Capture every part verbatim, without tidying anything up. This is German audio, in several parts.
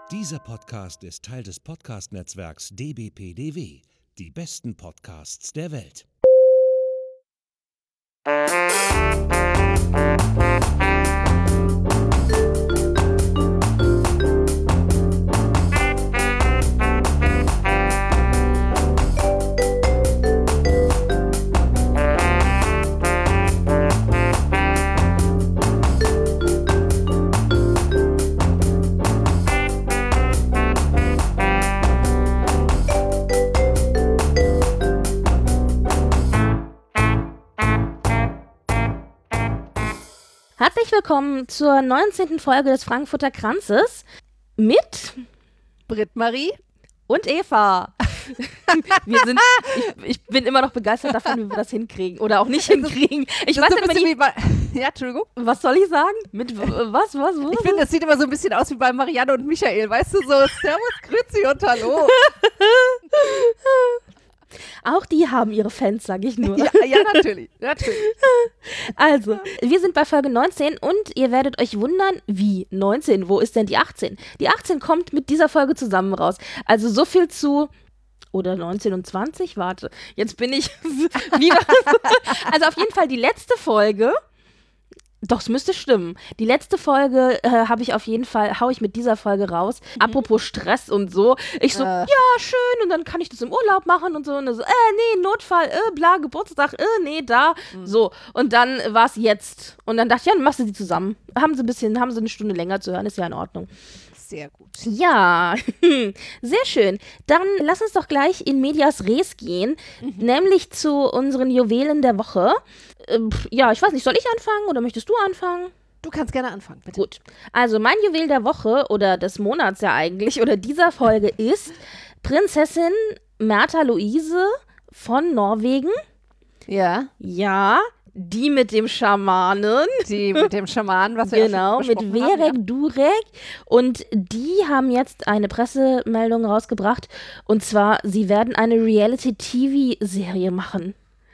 Dieser Podcast ist Teil des Podcast-Netzwerks D B P D W. Die besten Podcasts der Welt. Herzlich willkommen zur neunzehnten Folge des Frankfurter Kranzes mit Britt-Marie und Eva. Wir sind, ich, ich bin immer noch begeistert davon, wie wir das hinkriegen oder auch nicht hinkriegen. Ich das weiß so ein nicht, bisschen wie bei, ja, Entschuldigung. Was soll ich sagen? Mit w- was, was, was? Ich finde, das sieht immer so ein bisschen aus wie bei Marianne und Michael, weißt du, so Servus, Grüezi und Hallo. Auch die haben ihre Fans, sage ich nur. Ja, ja, natürlich, natürlich. Also, wir sind bei Folge neunzehn und ihr werdet euch wundern, wie neunzehn, wo ist denn die achtzehn? Die achtzehn kommt mit dieser Folge zusammen raus. Also so viel zu... Oder neunzehn und zwanzig? Warte, jetzt bin ich... wie war das? Also auf jeden Fall die letzte Folge... Doch, es müsste stimmen. Die letzte Folge äh, habe ich auf jeden Fall, hau ich mit dieser Folge raus. Mhm. Apropos Stress und so. Ich so, Äh. ja, schön, und dann kann ich das im Urlaub machen und so. Und dann so, äh, nee, Notfall, äh, bla, Geburtstag, äh, nee, da. Mhm. So. Und dann war es jetzt. Und dann dachte ich, ja, dann machst du die zusammen. Haben sie ein bisschen, haben sie eine Stunde länger zu hören, ist ja in Ordnung. Sehr gut. Ja, sehr schön. Dann lass uns doch gleich in medias res gehen, mhm. nämlich zu unseren Juwelen der Woche. Ähm, ja, ich weiß nicht, soll ich anfangen oder möchtest du anfangen? Du kannst gerne anfangen, bitte. Gut, also mein Juwel der Woche oder des Monats ja eigentlich oder dieser Folge ist Prinzessin Märtha Louise von Norwegen. Ja. Ja, die mit dem Schamanen. Die mit dem Schamanen, was wir Genau, ja schon mit besprochen Verek haben, ja. Durek. Und die haben jetzt eine Pressemeldung rausgebracht. Und zwar, sie werden eine Reality-T V-Serie machen.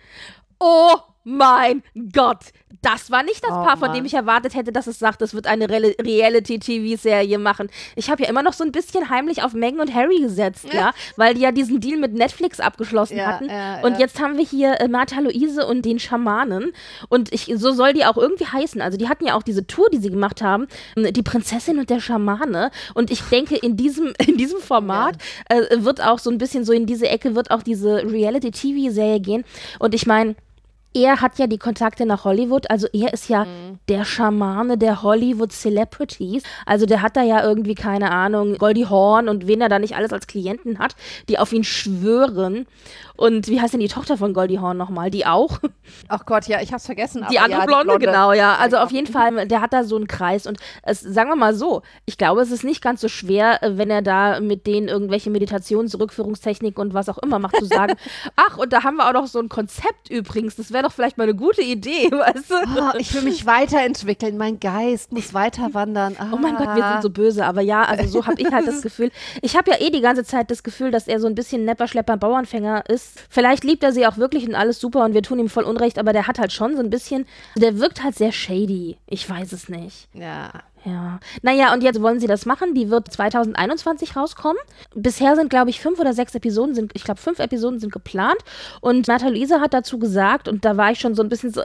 Oh mein Gott! Das war nicht das Oh, Paar, von Mann. dem ich erwartet hätte, dass es sagt, es wird eine Re- Reality-T V-Serie machen. Ich habe ja immer noch so ein bisschen heimlich auf Meghan und Harry gesetzt, ja, ja weil die ja diesen Deal mit Netflix abgeschlossen Ja, hatten. ja, und ja. jetzt haben wir hier äh, Märtha Louise und den Schamanen. Und ich, so soll die auch irgendwie heißen. Also die hatten ja auch diese Tour, die sie gemacht haben, die Prinzessin und der Schamane. Und ich denke, in diesem, in diesem Format ja. äh, wird auch so ein bisschen so in diese Ecke, wird auch diese Reality-T V-Serie gehen. Und ich meine, er hat ja die Kontakte nach Hollywood, also er ist ja mhm. der Schamane der Hollywood-Celebrities. Also der hat da ja irgendwie, keine Ahnung, Goldie Hawn und wen er da nicht alles als Klienten hat, die auf ihn schwören. Und wie heißt denn die Tochter von Goldie Hawn nochmal? Die auch? Ach Gott, ja, ich hab's vergessen. Die aber andere ja, Blonde, die Blonde, genau, ja. Also genau. auf jeden Fall, der hat da so einen Kreis. Und es, sagen wir mal so, ich glaube, es ist nicht ganz so schwer, wenn er da mit denen irgendwelche Meditations-, Rückführungstechniken und was auch immer macht, zu sagen, ach, und da haben wir auch noch so ein Konzept übrigens. Das wäre doch vielleicht mal eine gute Idee, weißt du? Oh, ich will mich weiterentwickeln. Mein Geist muss weiter wandern. Ah. Oh mein Gott, wir sind so böse. Aber ja, also so habe ich halt das Gefühl. Ich habe ja eh die ganze Zeit das Gefühl, dass er so ein bisschen Nepper, Schlepper, Bauernfänger ist. Vielleicht liebt er sie auch wirklich und alles super und wir tun ihm voll Unrecht, aber der hat halt schon so ein bisschen, der wirkt halt sehr shady. Ich weiß es nicht. Ja. Ja. Naja, und jetzt wollen sie das machen. Die wird zwanzig einundzwanzig rauskommen. Bisher sind, glaube ich, fünf oder sechs Episoden, sind, ich glaube, fünf Episoden sind geplant. Und Märtha Louise hat dazu gesagt, und da war ich schon so ein bisschen so,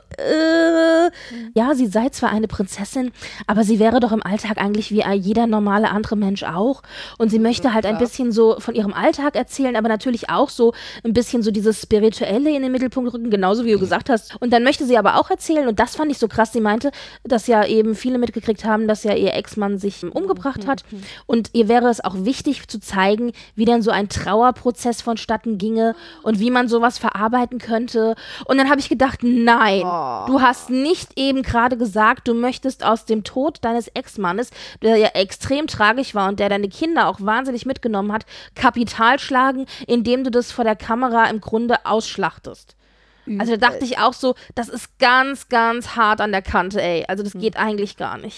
äh, mhm. ja, sie sei zwar eine Prinzessin, aber sie wäre doch im Alltag eigentlich wie jeder normale andere Mensch auch. Und sie möchte halt ein bisschen so von ihrem Alltag erzählen, aber natürlich auch so ein bisschen so dieses Spirituelle in den Mittelpunkt rücken, genauso wie du gesagt hast. Und dann möchte sie aber auch erzählen, und das fand ich so krass, sie meinte, dass ja eben viele mitgekriegt haben, dass ja ihr Ex-Mann sich umgebracht hat. Und ihr wäre es auch wichtig zu zeigen, wie dann so ein Trauerprozess vonstatten ginge und wie man sowas verarbeiten könnte. Und dann habe ich gedacht, nein, Oh. du hast nicht eben gerade gesagt, du möchtest aus dem Tod deines Ex-Mannes, der ja extrem tragisch war und der deine Kinder auch wahnsinnig mitgenommen hat, Kapital schlagen, indem du das vor der Kamera im Grunde ausschlachtest. Also da dachte ich auch so, das ist ganz, ganz hart an der Kante, ey. Also das geht eigentlich gar nicht.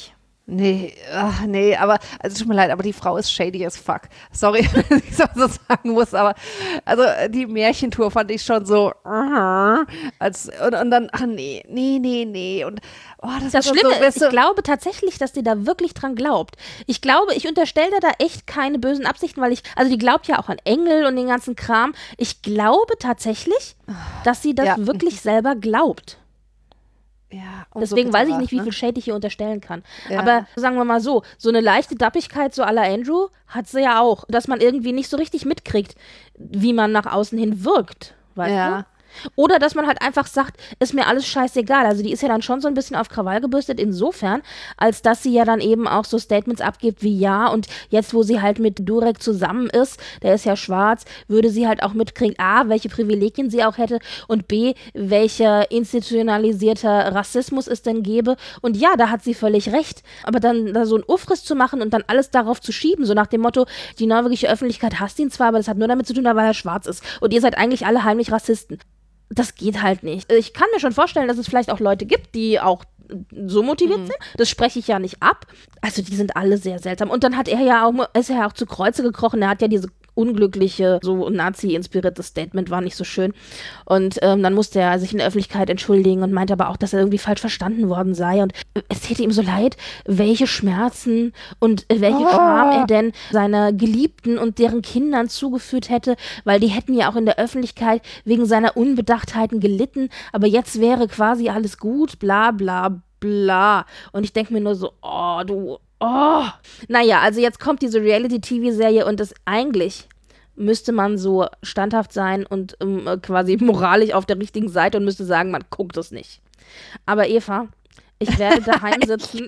Nee, ach, nee, aber, also tut mir leid, aber die Frau ist shady as fuck. Sorry, wenn ich so sagen muss, aber also die Märchentour fand ich schon so, uh, als, und, und dann, ach nee, nee, nee, nee. Und oh, das, Das ist Schlimme so, ist, weißt du, ich glaube tatsächlich, dass die da wirklich dran glaubt. Ich glaube, ich unterstelle da echt keine bösen Absichten, weil ich, also die glaubt ja auch an Engel und den ganzen Kram. Ich glaube tatsächlich, dass sie das Ja. wirklich selber glaubt. ja, umso Deswegen weiß ich bitterer, nicht, wie ne? viel Shade ich hier unterstellen kann. Ja. Aber sagen wir mal so, so eine leichte Dappigkeit, so à la Andrew, hat sie ja auch. Dass man irgendwie nicht so richtig mitkriegt, wie man nach außen hin wirkt. Weißt Ja. du? Oder dass man halt einfach sagt, ist mir alles scheißegal. Also die ist ja dann schon so ein bisschen auf Krawall gebürstet insofern, als dass sie ja dann eben auch so Statements abgibt wie ja und jetzt, wo sie halt mit Durek zusammen ist, der ist ja schwarz, würde sie halt auch mitkriegen, A, welche Privilegien sie auch hätte und B, welcher institutionalisierter Rassismus es denn gäbe. Und ja, da hat sie völlig recht. Aber dann da so einen Ufriss zu machen und dann alles darauf zu schieben, so nach dem Motto, die norwegische Öffentlichkeit hasst ihn zwar, aber das hat nur damit zu tun, weil er schwarz ist. Und ihr seid eigentlich alle heimlich Rassisten. Das geht halt nicht. Ich kann mir schon vorstellen, dass es vielleicht auch Leute gibt, die auch so motiviert mhm. sind. Das spreche ich ja nicht ab. Also die sind alle sehr seltsam. Und dann hat er ja auch, ist er ja auch zu Kreuze gekrochen. Er hat ja diese unglückliche, so Nazi-inspirierte Statement, war nicht so schön. Und ähm, dann musste er sich in der Öffentlichkeit entschuldigen und meinte aber auch, dass er irgendwie falsch verstanden worden sei. Und es täte ihm so leid, welche Schmerzen und welche oh. Scham er denn seiner Geliebten und deren Kindern zugeführt hätte, weil die hätten ja auch in der Öffentlichkeit wegen seiner Unbedachtheiten gelitten. Aber jetzt wäre quasi alles gut, bla bla bla. Und ich denke mir nur so, oh, du Oh, naja, also jetzt kommt diese Reality-T V-Serie und das eigentlich müsste man so standhaft sein und ähm, quasi moralisch auf der richtigen Seite und müsste sagen, man guckt es nicht. Aber Eva, ich werde daheim sitzen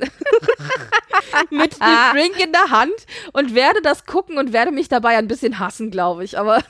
mit dem Drink in der Hand und werde das gucken und werde mich dabei ein bisschen hassen, glaube ich. Aber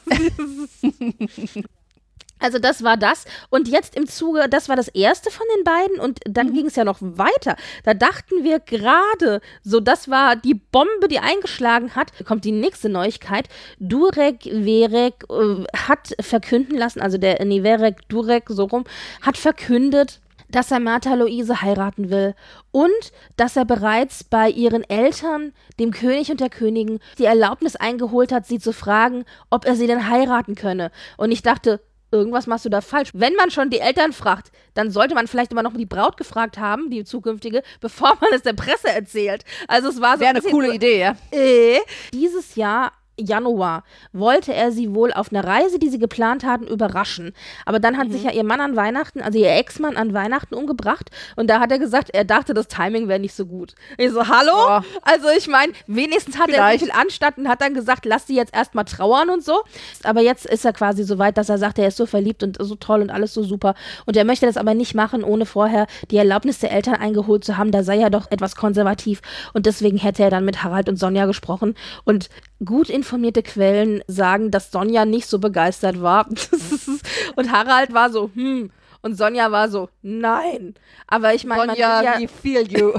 also das war das. Und jetzt im Zuge, das war das erste von den beiden und dann mhm. ging es ja noch weiter. Da dachten wir gerade, so das war die Bombe, die eingeschlagen hat. Da kommt die nächste Neuigkeit. Durek Verrek äh, hat verkünden lassen, also der nee, Verrek Durek so rum, hat verkündet, dass er Märtha Louise heiraten will und dass er bereits bei ihren Eltern, dem König und der Königin, die Erlaubnis eingeholt hat, sie zu fragen, ob er sie denn heiraten könne. Und ich dachte, irgendwas machst du da falsch. Wenn man schon die Eltern fragt, dann sollte man vielleicht immer noch die Braut gefragt haben, die zukünftige, bevor man es der Presse erzählt. Also es war so wäre eine coole so, Idee, ja. Äh, dieses Jahr Januar wollte er sie wohl auf einer Reise, die sie geplant hatten, überraschen. Aber dann hat mhm. sich ja ihr Mann an Weihnachten, also ihr Ex-Mann an Weihnachten umgebracht und da hat er gesagt, er dachte, das Timing wäre nicht so gut. Ich so, hallo? Oh. Also ich meine, wenigstens hat Vielleicht. er so viel Anstand und hat dann gesagt, lass sie jetzt erstmal trauern und so. Aber jetzt ist er quasi so weit, dass er sagt, er ist so verliebt und so toll und alles so super. Und er möchte das aber nicht machen, ohne vorher die Erlaubnis der Eltern eingeholt zu haben. Da sei er doch etwas konservativ und deswegen hätte er dann mit Harald und Sonja gesprochen und gut informierte Quellen sagen, dass Sonja nicht so begeistert war. Und Harald war so, hm. Und Sonja war so, nein. Aber ich meine, man will ja, we feel you.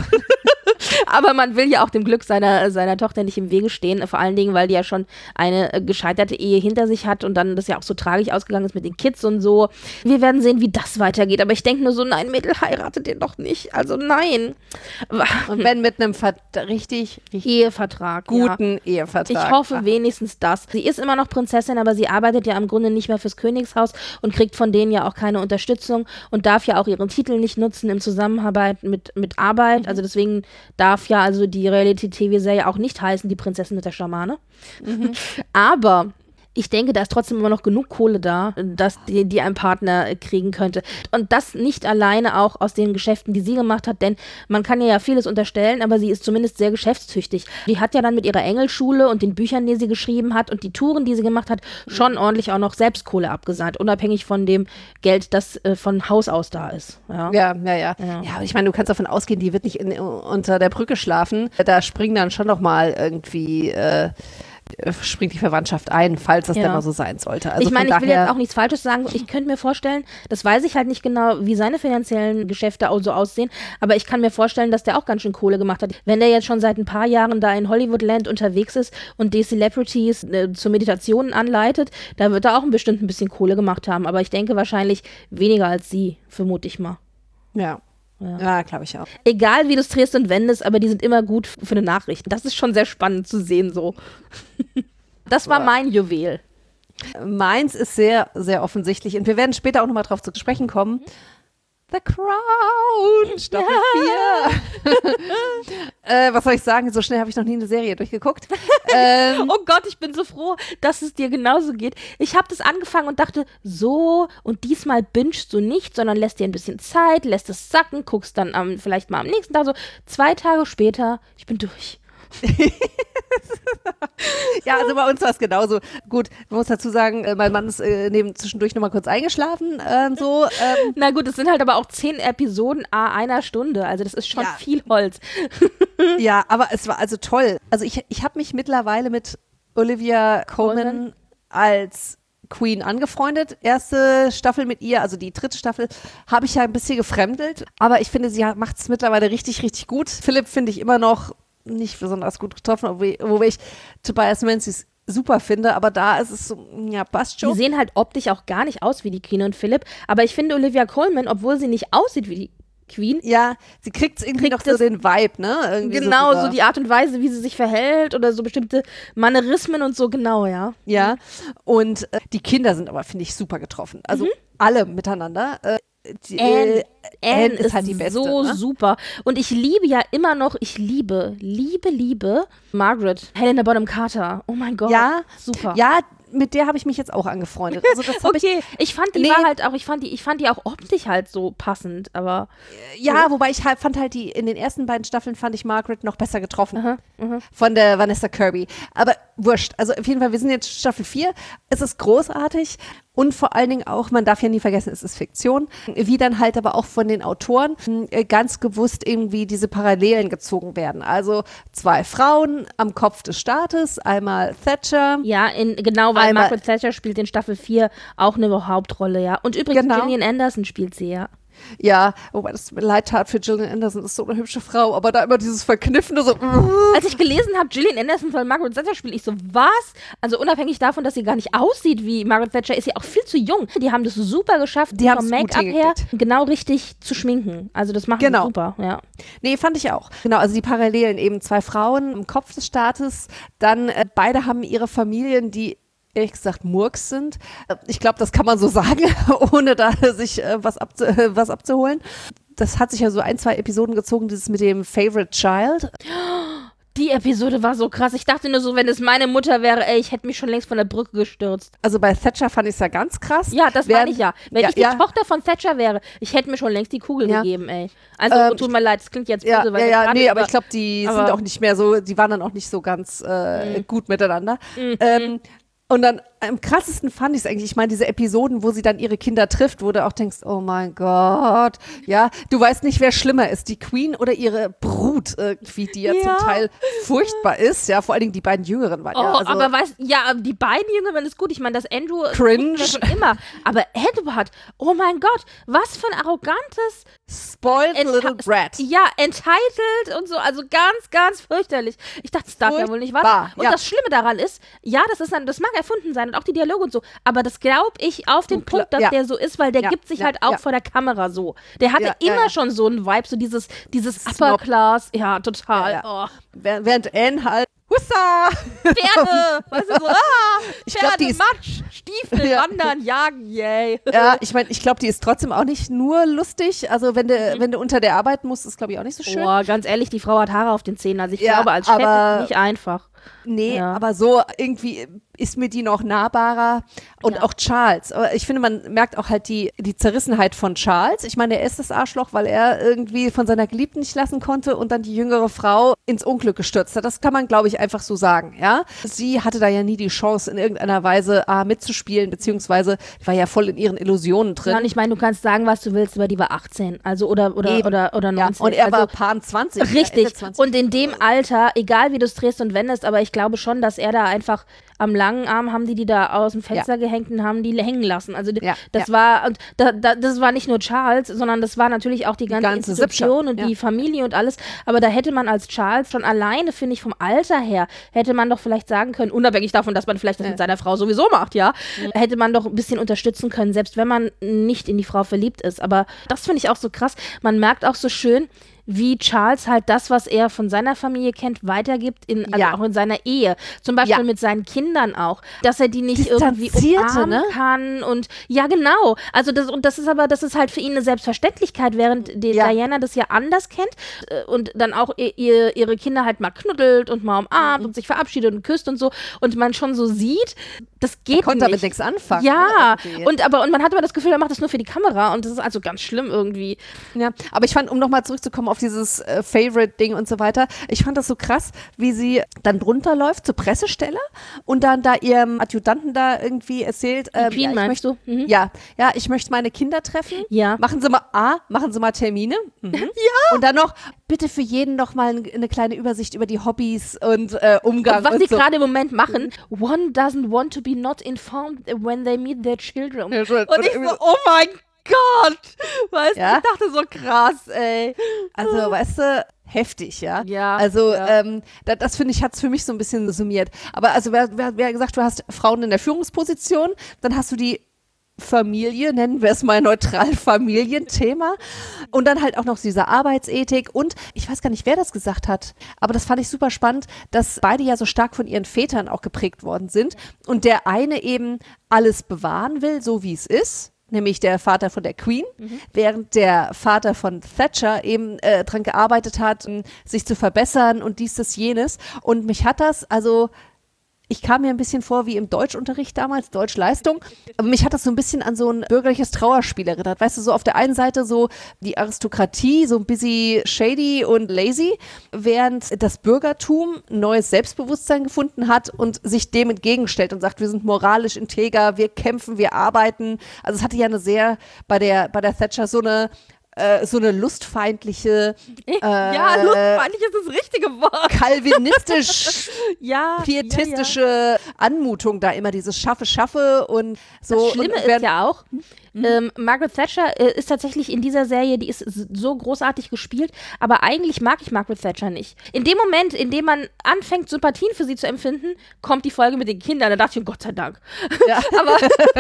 aber man will ja auch dem Glück seiner, seiner Tochter nicht im Wege stehen. Vor allen Dingen, weil die ja schon eine gescheiterte Ehe hinter sich hat und dann das ja auch so tragisch ausgegangen ist mit den Kids und so. Wir werden sehen, wie das weitergeht. Aber ich denke nur so, nein, Mädel, heiratet den doch nicht. Also nein. Und wenn mit einem Ver- richtig, richtig Ehevertrag. guten ja. Ehevertrag. Ich hoffe Ach. wenigstens das. Sie ist immer noch Prinzessin, aber sie arbeitet ja im Grunde nicht mehr fürs Königshaus und kriegt von denen ja auch keine Unterstützung und darf ja auch ihren Titel nicht nutzen im Zusammenarbeit mit, mit Arbeit. Mhm. Also deswegen darf ja also die Reality-T V-Serie auch nicht heißen, die Prinzessin mit der Schamane. Mhm. Aber ich denke, da ist trotzdem immer noch genug Kohle da, dass die, die einen Partner kriegen könnte. Und das nicht alleine auch aus den Geschäften, die sie gemacht hat, denn man kann ihr ja vieles unterstellen, aber sie ist zumindest sehr geschäftstüchtig. Die hat ja dann mit ihrer Engelschule und den Büchern, die sie geschrieben hat und die Touren, die sie gemacht hat, schon ordentlich auch noch selbst Kohle abgesahnt, unabhängig von dem Geld, das äh, von Haus aus da ist. Ja, ja, ja. Ja, ja. ja aber ich meine, du kannst davon ausgehen, die wird nicht in, unter der Brücke schlafen. Da springen dann schon noch mal irgendwie äh, springt die Verwandtschaft ein, falls das ja. dann mal so sein sollte. Also ich meine, ich will jetzt auch nichts Falsches sagen. Ich könnte mir vorstellen, das weiß ich halt nicht genau, wie seine finanziellen Geschäfte auch so aussehen, aber ich kann mir vorstellen, dass der auch ganz schön Kohle gemacht hat. Wenn der jetzt schon seit ein paar Jahren da in Hollywoodland unterwegs ist und die Celebrities äh, zur Meditation anleitet, da wird er auch bestimmt ein bisschen Kohle gemacht haben. Aber ich denke wahrscheinlich weniger als sie, vermute ich mal. Ja. Ja, Ja, glaube ich auch. Egal wie du es drehst und wendest, aber die sind immer gut für eine Nachricht. Das ist schon sehr spannend zu sehen so. Das war mein Juwel. Meins ist sehr, sehr offensichtlich und wir werden später auch nochmal drauf zu sprechen kommen. The Crown, Staffel vier. äh, was soll ich sagen? So schnell habe ich noch nie eine Serie durchgeguckt. ähm, Oh Gott, ich bin so froh, dass es dir genauso geht. Ich habe das angefangen und dachte, so, und diesmal bingst du nicht, sondern lässt dir ein bisschen Zeit, lässt es sacken, guckst dann am, vielleicht mal am nächsten Tag so. Zwei Tage später, ich bin durch. Ja, also bei uns war es genauso. Gut, man muss dazu sagen, äh, mein Mann ist äh, neben zwischendurch nochmal kurz eingeschlafen. Äh, so, ähm, Na gut, es sind halt aber auch zehn Episoden à einer Stunde. Also das ist schon Ja. viel Holz. ja, aber es war also toll. Also ich, ich habe mich mittlerweile mit Olivia Colman Colman. als Queen angefreundet. Erste Staffel mit ihr, also die dritte Staffel, habe ich ja ein bisschen gefremdelt. Aber ich finde, sie macht es mittlerweile richtig, richtig gut. Philipp finde ich immer noch nicht besonders gut getroffen, obwohl wobei ich Tobias Menzies super finde, aber da ist es so, ja, passt Die schon. sehen halt optisch auch gar nicht aus wie die Queen und Philipp. Aber ich finde Olivia Colman, obwohl sie nicht aussieht wie die Queen, Ja, sie kriegt irgendwie Kriegt noch so das- den Vibe, ne? Irgendwie genau, rüber. so die Art und Weise, wie sie sich verhält oder so bestimmte Manierismen und so, genau, ja. Ja, und äh, die Kinder sind aber, finde ich, super getroffen. Also alle miteinander. Äh, die, Anne, äh, Anne Anne ist, ist halt die Beste, so ne? super. Und ich liebe ja immer noch, ich liebe, liebe, liebe Margaret, Helena Bonham Carter. Oh mein Gott, Ja, super. Ja, mit der habe ich mich jetzt auch angefreundet. Also das hab Okay, ich fand die Nee. war halt auch, ich fand die, ich fand die auch optisch halt so passend, aber ich, ja, wobei ich halt, fand halt die, in den ersten beiden Staffeln fand ich Margaret noch besser getroffen. Aha, aha. Von der Vanessa Kirby. Aber wurscht. Also auf jeden Fall, wir sind jetzt Staffel vier. Es ist großartig. Und vor allen Dingen auch, man darf ja nie vergessen, es ist Fiktion, wie dann halt aber auch von den Autoren äh, ganz gewusst irgendwie diese Parallelen gezogen werden. Also zwei Frauen am Kopf des Staates, einmal Thatcher. ja, in, genau, weil Einmal- Margaret Thatcher spielt in Staffel vier auch eine Hauptrolle, ja. Und übrigens, Genau. Gillian Anderson spielt sie, ja. Ja, wobei das mir leid tat für Gillian Anderson, das ist so eine hübsche Frau, aber da immer dieses Verkniffene so. Als ich gelesen habe, Gillian Anderson soll Margaret Thatcher spielen, ich so, was? Also unabhängig davon, dass sie gar nicht aussieht wie Margaret Thatcher, ist sie auch viel zu jung. Die haben das super geschafft, Die haben's vom gut Make-up her hingekriegt. genau richtig zu schminken. Also das machen Genau. sie super, ja. Nee, fand ich auch. Genau, also die Parallelen eben zwei Frauen im Kopf des Staates, dann äh, beide haben ihre Familien, die ehrlich gesagt Murks sind. Äh, Ich glaube, das kann man so sagen, ohne da sich äh, was, abzu äh, was abzuholen. Das hat sich ja so ein, zwei Episoden gezogen, dieses mit dem Favorite Child. Die Episode war so krass. Ich dachte nur so, wenn es meine Mutter wäre, ey, ich hätte mich schon längst von der Brücke gestürzt. Also bei Thatcher fand ich es ja ganz krass. Ja, das meine ich ja. Wenn ja, ich die ja. Tochter von Thatcher wäre, ich hätte mir schon längst die Kugel Ja. gegeben, ey. Also, Ähm, tut mir leid, es klingt jetzt böse, Ja, weil ja, wir ja, gerade nee, aber über- ich glaube, die aber- sind auch nicht mehr so, die waren dann auch nicht so ganz äh, Mhm. gut miteinander. Ähm, und dann am krassesten fand ich es eigentlich, ich meine, diese Episoden, wo sie dann ihre Kinder trifft, wo du auch denkst, oh mein Gott, ja, du weißt nicht, wer schlimmer ist, die Queen oder ihre Brut irgendwie, die ja, Ja. zum Teil furchtbar ist, ja, vor allen Dingen die beiden Jüngeren waren Oh, ja, also, aber weißt ja, die beiden Jüngeren ist gut. Ich meine, das Andrew Cringe. das schon immer. Aber Edward, oh mein Gott, was für ein arrogantes, spoiled Enta- little brat. ja, entitled und so. Also ganz, ganz fürchterlich. Ich dachte, das darf ja wohl nicht wahr sein. Furchtbar, Und ja. das Schlimme daran ist, ja, das ist dann, das mag erfunden sein und auch die Dialoge und so. Aber das glaube ich auf den Du Punkt, gla- dass ja. der so ist, weil der Ja, gibt sich ja, halt auch ja. vor der Kamera so. Der hatte Ja, ja, immer ja. schon so einen Vibe, so dieses, dieses Snob. Upper Class. Ja, total. Ja, Oh. Während während Anne halt, hussa! Pferde, weißt du, so, ah, Ich glaub, Pferde, die ist- Matsch, Stiefel, Ja. Wandern, Jagen, yay. Ja, ich meine, ich glaube, die ist trotzdem auch nicht nur lustig. Also wenn du, Mhm. wenn du unter der arbeiten musst, ist glaube ich auch nicht so schön. Boah, ganz ehrlich, die Frau hat Haare auf den Zähnen. Also ich Ja, glaube, als Chef aber- ist nicht einfach. Nee, Ja. aber so irgendwie ist mir die noch nahbarer. Und Ja. auch Charles. Aber ich finde, man merkt auch halt die, die Zerrissenheit von Charles. Ich meine, er ist das Arschloch, weil er irgendwie von seiner Geliebten nicht lassen konnte und dann die jüngere Frau ins Unglück gestürzt hat. Das kann man, glaube ich, einfach so sagen, ja. Sie hatte da ja nie die Chance, in irgendeiner Weise A, mitzuspielen, beziehungsweise war ja voll in ihren Illusionen drin. Ja, und ich meine, du kannst sagen, was du willst, aber die war achtzehn. Also oder oder Eben. oder oder Ja, neunzehn. und er also, war Paar zwanzig. richtig. Ja, Ende zwanzig. Und in dem Alter, egal wie du es drehst und wendest, aber aber ich glaube schon, dass er da einfach am langen Arm haben die die da aus dem Fenster ja. gehängt und haben die hängen lassen. Also ja, das ja. war, und da, da, das war nicht nur Charles, sondern das war natürlich auch die ganze, die ganze Institution und ja. die Familie und alles. Aber da hätte man als Charles schon alleine, finde ich, vom Alter her, hätte man doch vielleicht sagen können, unabhängig davon, dass man vielleicht das ja. mit seiner Frau sowieso macht, ja, mhm. hätte man doch ein bisschen unterstützen können, selbst wenn man nicht in die Frau verliebt ist. Aber das finde ich auch so krass. Man merkt auch so schön, wie Charles halt das, was er von seiner Familie kennt, weitergibt, in, also ja. auch in seiner Ehe. Zum Beispiel ja. mit seinen Kindern auch. Dass er die nicht irgendwie umarmen ne? kann und ja, genau. Also das, und das ist aber, das ist halt für ihn eine Selbstverständlichkeit, während die ja. Diana das ja anders kennt und dann auch ihr, ihre Kinder halt mal knuddelt und mal umarmt mhm. und sich verabschiedet und küsst und so und man schon so sieht, das geht er konnte nicht. damit nichts anfangen. Ja, ne? und aber und man hat aber das Gefühl, er macht das nur für die Kamera und das ist also ganz schlimm irgendwie. Ja, aber ich fand, um nochmal zurückzukommen auf dieses äh, Favorite-Ding und so weiter, ich fand das so krass, wie sie dann drunter läuft zur Pressestelle und dann da ihrem Adjutanten da irgendwie erzählt, ähm, Queen, ja, ich meinst möchte, du? Mhm. Ja, ja, ich möchte meine Kinder treffen. Ja. Machen Sie mal, ah, machen Sie mal Termine. Mhm. Ja. Und dann noch, bitte für jeden noch mal eine kleine Übersicht über die Hobbys und äh, Umgang und was und sie so. gerade im Moment machen, one doesn't want to be not informed when they meet their children. Ja, schon, und ich so, oh mein Gott! Weißt du, ja? ich dachte so krass, ey. Also, weißt du, heftig, ja. Ja. Also, ja. ähm, das, das finde ich, hat es für mich so ein bisschen summiert. Aber also, wer, wer, wer gesagt, du hast Frauen in der Führungsposition, dann hast du die Familie, nennen wir es mal neutral Familienthema. Und dann halt auch noch diese Arbeitsethik. Und ich weiß gar nicht, wer das gesagt hat, aber das fand ich super spannend, dass beide ja so stark von ihren Vätern auch geprägt worden sind. Und der eine eben alles bewahren will, so wie es ist. Nämlich der Vater von der Queen, mhm. während der Vater von Thatcher eben äh, dran gearbeitet hat, sich zu verbessern und dies, das, jenes. Und mich hat das, also ich kam mir ein bisschen vor wie im Deutschunterricht damals, Deutschleistung, aber mich hat das so ein bisschen an so ein bürgerliches Trauerspiel erinnert. Weißt du, so auf der einen Seite so die Aristokratie, so ein bisschen shady und lazy, während das Bürgertum ein neues Selbstbewusstsein gefunden hat und sich dem entgegenstellt und sagt, wir sind moralisch integer, wir kämpfen, wir arbeiten. Also es hatte ja eine sehr, bei der, bei der Thatcher so eine Äh, so eine lustfeindliche äh, ja, lustfeindlich ist das richtige Wort. Kalvinistisch, ja, pietistische ja, ja. Anmutung da immer, dieses Schaffe, Schaffe und so. Das Schlimme und ist ja auch, mhm. ähm, Margaret Thatcher äh, ist tatsächlich in dieser Serie, die ist so großartig gespielt, aber eigentlich mag ich Margaret Thatcher nicht. In dem Moment, in dem man anfängt, Sympathien für sie zu empfinden, kommt die Folge mit den Kindern, da dachte ich, oh Gott sei Dank. Ja. aber,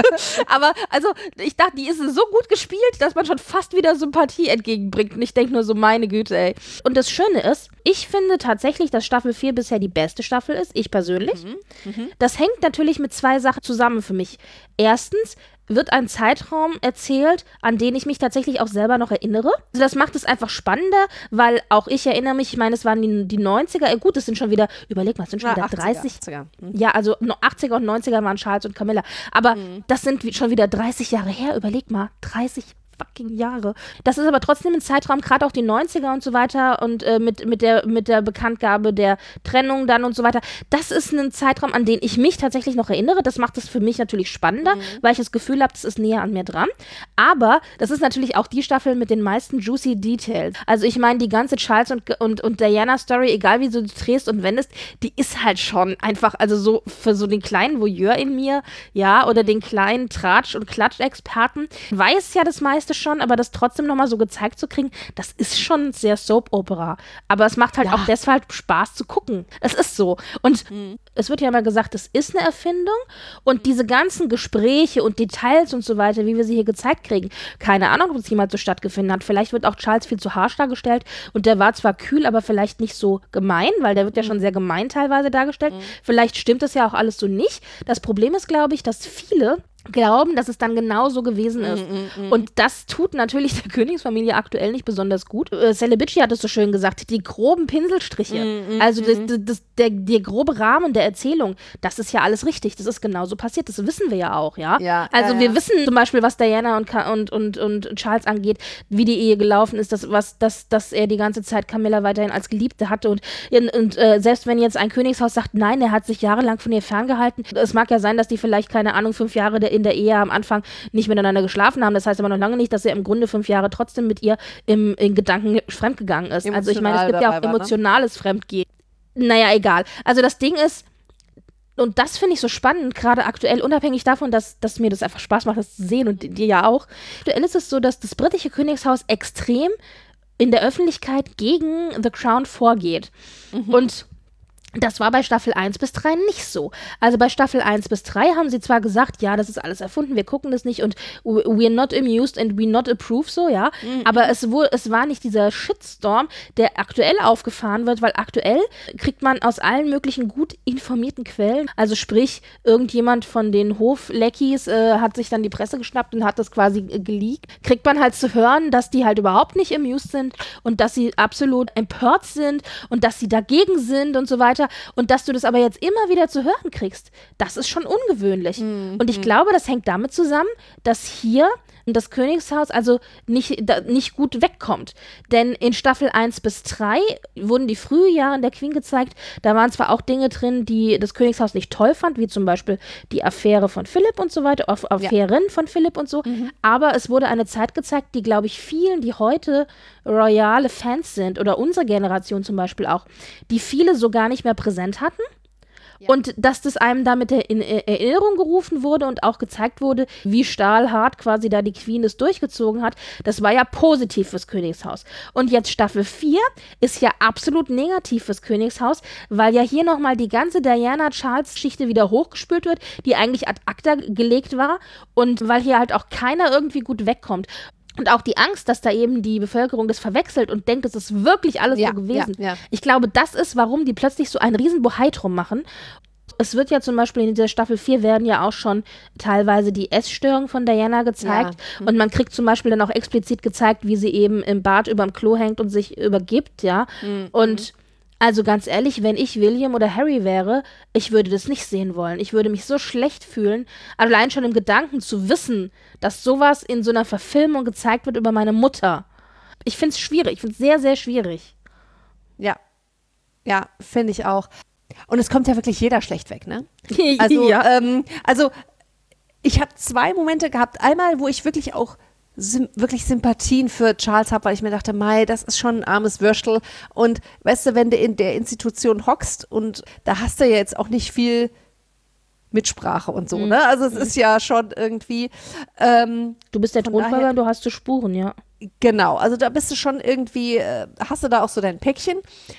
aber, also, ich dachte, die ist so gut gespielt, dass man schon fast wieder Sympathie entgegenbringt. Und ich denke nur so, meine Güte, ey. Und das Schöne ist, ich finde tatsächlich, dass Staffel vier bisher die beste Staffel ist, ich persönlich. Mhm. Mhm. Das hängt natürlich mit zwei Sachen zusammen für mich. Erstens wird ein Zeitraum erzählt, an den ich mich tatsächlich auch selber noch erinnere. Also das macht es einfach spannender, weil auch ich erinnere mich, ich meine, es waren die, die neunziger, äh, gut, es sind schon wieder, überleg mal, es sind schon ja, wieder dreißig. achtziger. Mhm. Ja, also achtziger und neunziger waren Charles und Camilla. Aber mhm. das sind schon wieder dreißig Jahre her, überleg mal, dreißig fucking Jahre. Das ist aber trotzdem ein Zeitraum, gerade auch die neunziger und so weiter und äh, mit, mit, der, mit der Bekanntgabe der Trennung dann und so weiter. Das ist ein Zeitraum, an den ich mich tatsächlich noch erinnere. Das macht es für mich natürlich spannender, mhm. weil ich das Gefühl habe, das ist näher an mir dran. Aber das ist natürlich auch die Staffel mit den meisten juicy Details. Also ich meine, die ganze Charles und, und, und Diana-Story, egal wie du sie drehst und wendest, die ist halt schon einfach, also so für so den kleinen Voyeur in mir, ja, oder den kleinen Tratsch- und Klatschexperten, weiß ja das meiste schon, aber das trotzdem nochmal so gezeigt zu kriegen, das ist schon sehr Soap-Opera. Aber es macht halt ja. auch deshalb Spaß zu gucken. Es ist so. Und mhm. es wird ja immer gesagt, es ist eine Erfindung und mhm. diese ganzen Gespräche und Details und so weiter, wie wir sie hier gezeigt kriegen, keine Ahnung, ob es jemals so stattgefunden hat. Vielleicht wird auch Charles viel zu harsch dargestellt und der war zwar kühl, aber vielleicht nicht so gemein, weil der wird ja mhm. schon sehr gemein teilweise dargestellt. Mhm. Vielleicht stimmt das ja auch alles so nicht. Das Problem ist, glaube ich, dass viele glauben, dass es dann genau so gewesen ist. Mm, mm, mm. Und das tut natürlich der Königsfamilie aktuell nicht besonders gut. Äh, Celebici hat es so schön gesagt, die groben Pinselstriche, mm, mm, also das, das, das, der, der grobe Rahmen der Erzählung, das ist ja alles richtig, das ist genauso passiert, das wissen wir ja auch, ja. ja also ja, wir ja. wissen zum Beispiel, was Diana und, und, und, und Charles angeht, wie die Ehe gelaufen ist, dass, was, dass, dass er die ganze Zeit Camilla weiterhin als Geliebte hatte und, und äh, selbst wenn jetzt ein Königshaus sagt, nein, er hat sich jahrelang von ihr ferngehalten, es mag ja sein, dass die vielleicht, keine Ahnung, fünf Jahre der in der Ehe am Anfang nicht miteinander geschlafen haben. Das heißt aber noch lange nicht, dass er im Grunde fünf Jahre trotzdem mit ihr im, in Gedanken fremdgegangen ist. Emotional also ich meine, es gibt ja auch emotionales Fremdgehen. naja, egal. Also das Ding ist, und das finde ich so spannend, gerade aktuell, unabhängig davon, dass, dass mir das einfach Spaß macht, das zu sehen und dir ja auch. Aktuell ist es so, dass das britische Königshaus extrem in der Öffentlichkeit gegen The Crown vorgeht. Mhm. Und das war bei Staffel eins bis drei nicht so. Also bei Staffel eins bis drei haben sie zwar gesagt, ja, das ist alles erfunden, wir gucken das nicht und we're not amused and we not approve, so, ja. Mhm. Aber es, wo, es war nicht dieser Shitstorm, der aktuell aufgefahren wird, weil aktuell kriegt man aus allen möglichen gut informierten Quellen, also sprich, irgendjemand von den Hofleckies äh, hat sich dann die Presse geschnappt und hat das quasi äh, geleakt, kriegt man halt zu hören, dass die halt überhaupt nicht amused sind und dass sie absolut empört sind und dass sie dagegen sind und so weiter. Und dass du das aber jetzt immer wieder zu hören kriegst, das ist schon ungewöhnlich. Mhm. Und ich glaube, das hängt damit zusammen, dass hier das Königshaus also nicht, da, nicht gut wegkommt. Denn in Staffel eins bis drei wurden die frühen Jahre der Queen gezeigt. Da waren zwar auch Dinge drin, die das Königshaus nicht toll fand, wie zum Beispiel die Affäre von Philipp und so weiter, Aff- Affären ja. von Philipp und so. Mhm. Aber es wurde eine Zeit gezeigt, die, glaube ich, vielen, die heute royale Fans sind, oder unsere Generation zum Beispiel auch, die viele so gar nicht mehr präsent hatten. Und dass das einem damit in Erinnerung gerufen wurde und auch gezeigt wurde, wie stahlhart quasi da die Queen es durchgezogen hat, das war ja positiv fürs Königshaus. Und jetzt Staffel vier ist ja absolut negativ fürs Königshaus, weil ja hier nochmal die ganze Diana-Charles-Geschichte wieder hochgespült wird, die eigentlich ad acta gelegt war und weil hier halt auch keiner irgendwie gut wegkommt. Und auch die Angst, dass da eben die Bevölkerung das verwechselt und denkt, es ist wirklich alles ja, so gewesen. Ja, ja. Ich glaube, das ist, warum die plötzlich so einen riesen Bohai drum machen. Es wird ja zum Beispiel in dieser Staffel vier werden ja auch schon teilweise die Essstörungen von Diana gezeigt. Ja. Mhm. Und man kriegt zum Beispiel dann auch explizit gezeigt, wie sie eben im Bad überm Klo hängt und sich übergibt, ja. Mhm. Und also ganz ehrlich, wenn ich William oder Harry wäre, ich würde das nicht sehen wollen. Ich würde mich so schlecht fühlen, allein schon im Gedanken zu wissen, dass sowas in so einer Verfilmung gezeigt wird über meine Mutter. Ich finde es schwierig, ich finde es sehr, sehr schwierig. Ja, ja, finde ich auch. Und es kommt ja wirklich jeder schlecht weg, ne? Also, ja. ähm, also ich habe zwei Momente gehabt. Einmal, wo ich wirklich auch Sim- wirklich Sympathien für Charles habe, weil ich mir dachte, mei, das ist schon ein armes Würstel. Und weißt du, wenn du in der Institution hockst und da hast du ja jetzt auch nicht viel Mitsprache und so, mhm. ne? Also es ist ja schon irgendwie ähm, Du bist der Thronfolger, du hast die Spuren, ja. Genau, also da bist du schon irgendwie, äh, hast du da auch so dein Päckchen.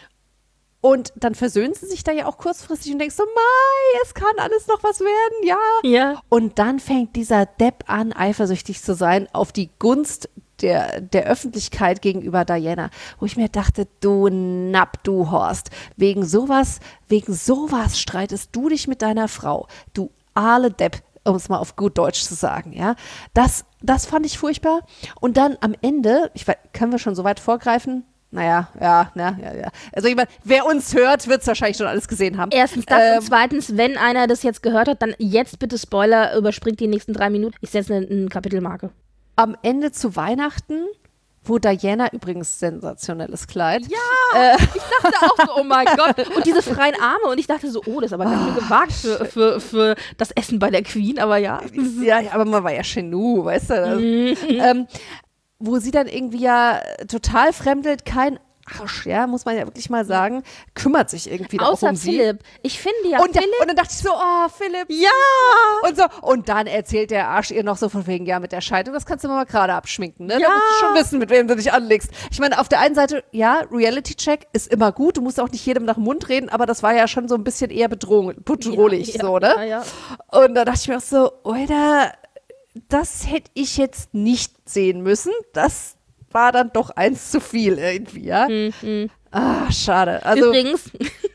Und dann versöhnen sie sich da ja auch kurzfristig und denkst so, Mai, es kann alles noch was werden, ja. ja. Und dann fängt dieser Depp an, eifersüchtig zu sein auf die Gunst der, der Öffentlichkeit gegenüber Diana. Wo ich mir dachte, du Napp, du Horst, wegen sowas, wegen sowas streitest du dich mit deiner Frau, du aale Depp, um es mal auf gut Deutsch zu sagen, ja. Das, das fand ich furchtbar. Und dann am Ende, ich weiß, können wir schon so weit vorgreifen? Naja, ja, ja, ja, ja. Also ich meine, wer uns hört, wird es wahrscheinlich schon alles gesehen haben. Erstens das ähm, und zweitens, wenn einer das jetzt gehört hat, dann jetzt bitte Spoiler, überspringt die nächsten drei Minuten. Ich setze eine, eine Kapitelmarke. Am Ende zu Weihnachten, wo Diana, übrigens sensationelles Kleid. Ja, äh, ich dachte auch so, oh mein Gott. Und diese freien Arme und ich dachte so, oh, das ist aber ganz schön gewagt für, für, für das Essen bei der Queen, aber ja. Ja, aber man war ja Genu, weißt du. Das, ähm, wo sie dann irgendwie ja total fremdelt, kein Arsch, ja, muss man ja wirklich mal sagen, kümmert sich irgendwie auch um sie. Philipp. Ich finde ja, und, Philipp. Und dann dachte ich so, oh, Philipp. Ja. Und so, und dann erzählt der Arsch ihr noch so von wegen, ja, mit der Scheidung, das kannst du mal gerade abschminken, ne? Ja. Da musst du schon wissen, mit wem du dich anlegst. Ich meine, auf der einen Seite, ja, Reality-Check ist immer gut, du musst auch nicht jedem nach dem Mund reden, aber das war ja schon so ein bisschen eher bedrohlich, bedrohlich, ja, so, ne? Ja, ja. Und da dachte ich mir auch so, oder, das hätte ich jetzt nicht sehen müssen, das war dann doch eins zu viel irgendwie, ja. Mhm. Ah, schade. Also, übrigens,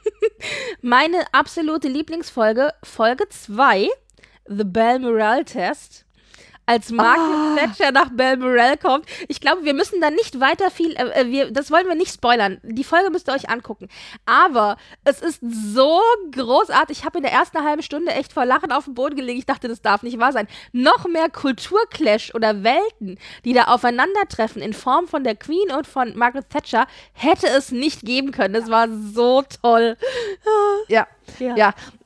meine absolute Lieblingsfolge, Folge zwei, The Balmoral Test, als Margaret ah. Thatcher nach Balmoral kommt. Ich glaube, wir müssen da nicht weiter viel, äh, wir, das wollen wir nicht spoilern. Die Folge müsst ihr euch angucken. Aber es ist so großartig. Ich habe in der ersten halben Stunde echt vor Lachen auf den Boden gelegt. Ich dachte, das darf nicht wahr sein. Noch mehr Kulturclash oder Welten, die da aufeinandertreffen in Form von der Queen und von Margaret Thatcher, hätte es nicht geben können. Das war so toll. Ja, ja. ja.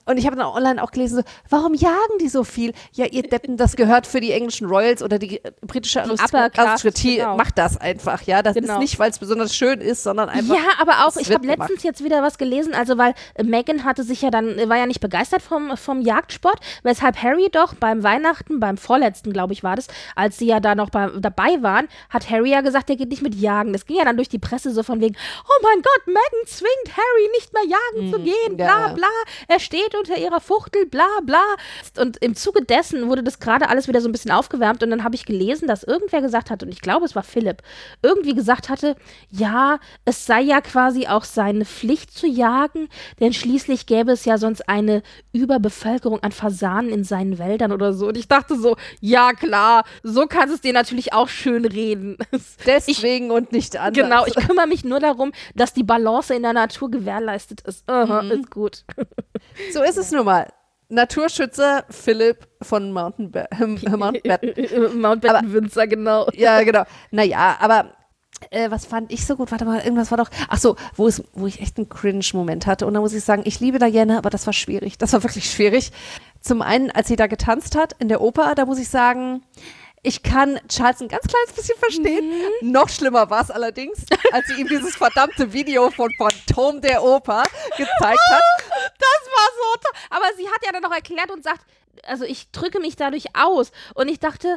und ich habe dann online auch gelesen, so, warum jagen die so viel? Ja, ihr Deppen, das gehört für die englischen Royals oder die äh, britische Aristokratie. Genau. Macht das einfach, ja. Das Genau. ist nicht, weil es besonders schön ist, sondern einfach. Ja, aber auch, es ich wird habe letztens gemacht. jetzt wieder was gelesen, also weil äh, Meghan hatte sich ja dann, äh, war ja nicht begeistert vom, vom Jagdsport, weshalb Harry doch beim Weihnachten, beim vorletzten, glaube ich, war das, als sie ja da noch bei, dabei waren, hat Harry ja gesagt, er geht nicht mit jagen. Das ging ja dann durch die Presse so von wegen, oh mein Gott, Meghan zwingt Harry nicht mehr jagen zu gehen, bla ja. bla, er steht unter ihrer Fuchtel, bla bla. Und im Zuge dessen wurde das gerade alles wieder so ein bisschen aufgewärmt und dann habe ich gelesen, dass irgendwer gesagt hat, und ich glaube, es war Philipp, irgendwie gesagt hatte, ja, es sei ja quasi auch seine Pflicht zu jagen, denn schließlich gäbe es ja sonst eine Überbevölkerung an Fasanen in seinen Wäldern oder so. Und ich dachte so, ja klar, so kannst du es dir natürlich auch schön reden. Deswegen und nicht anders. Genau, ich kümmere mich nur darum, dass die Balance in der Natur gewährleistet ist. Aha, Mhm. ist gut. So ist es nun mal. Naturschützer Philipp von Mountain Mountbatten. Mountbatten Windsor, genau. Ja, genau. Naja, aber äh, was fand ich so gut? Warte mal, irgendwas war doch. Ach so, wo, es, wo ich echt einen Cringe-Moment hatte. Und da muss ich sagen, ich liebe Diana, aber das war schwierig. Das war wirklich schwierig. Zum einen, als sie da getanzt hat in der Oper, da muss ich sagen, ich kann Charles ein ganz kleines bisschen verstehen. Mhm. Noch schlimmer war es allerdings, als sie ihm dieses verdammte Video von Phantom der Oper gezeigt hat. Das war so toll. Aber sie hat ja dann noch erklärt und sagt, also ich drücke mich dadurch aus. Und ich dachte,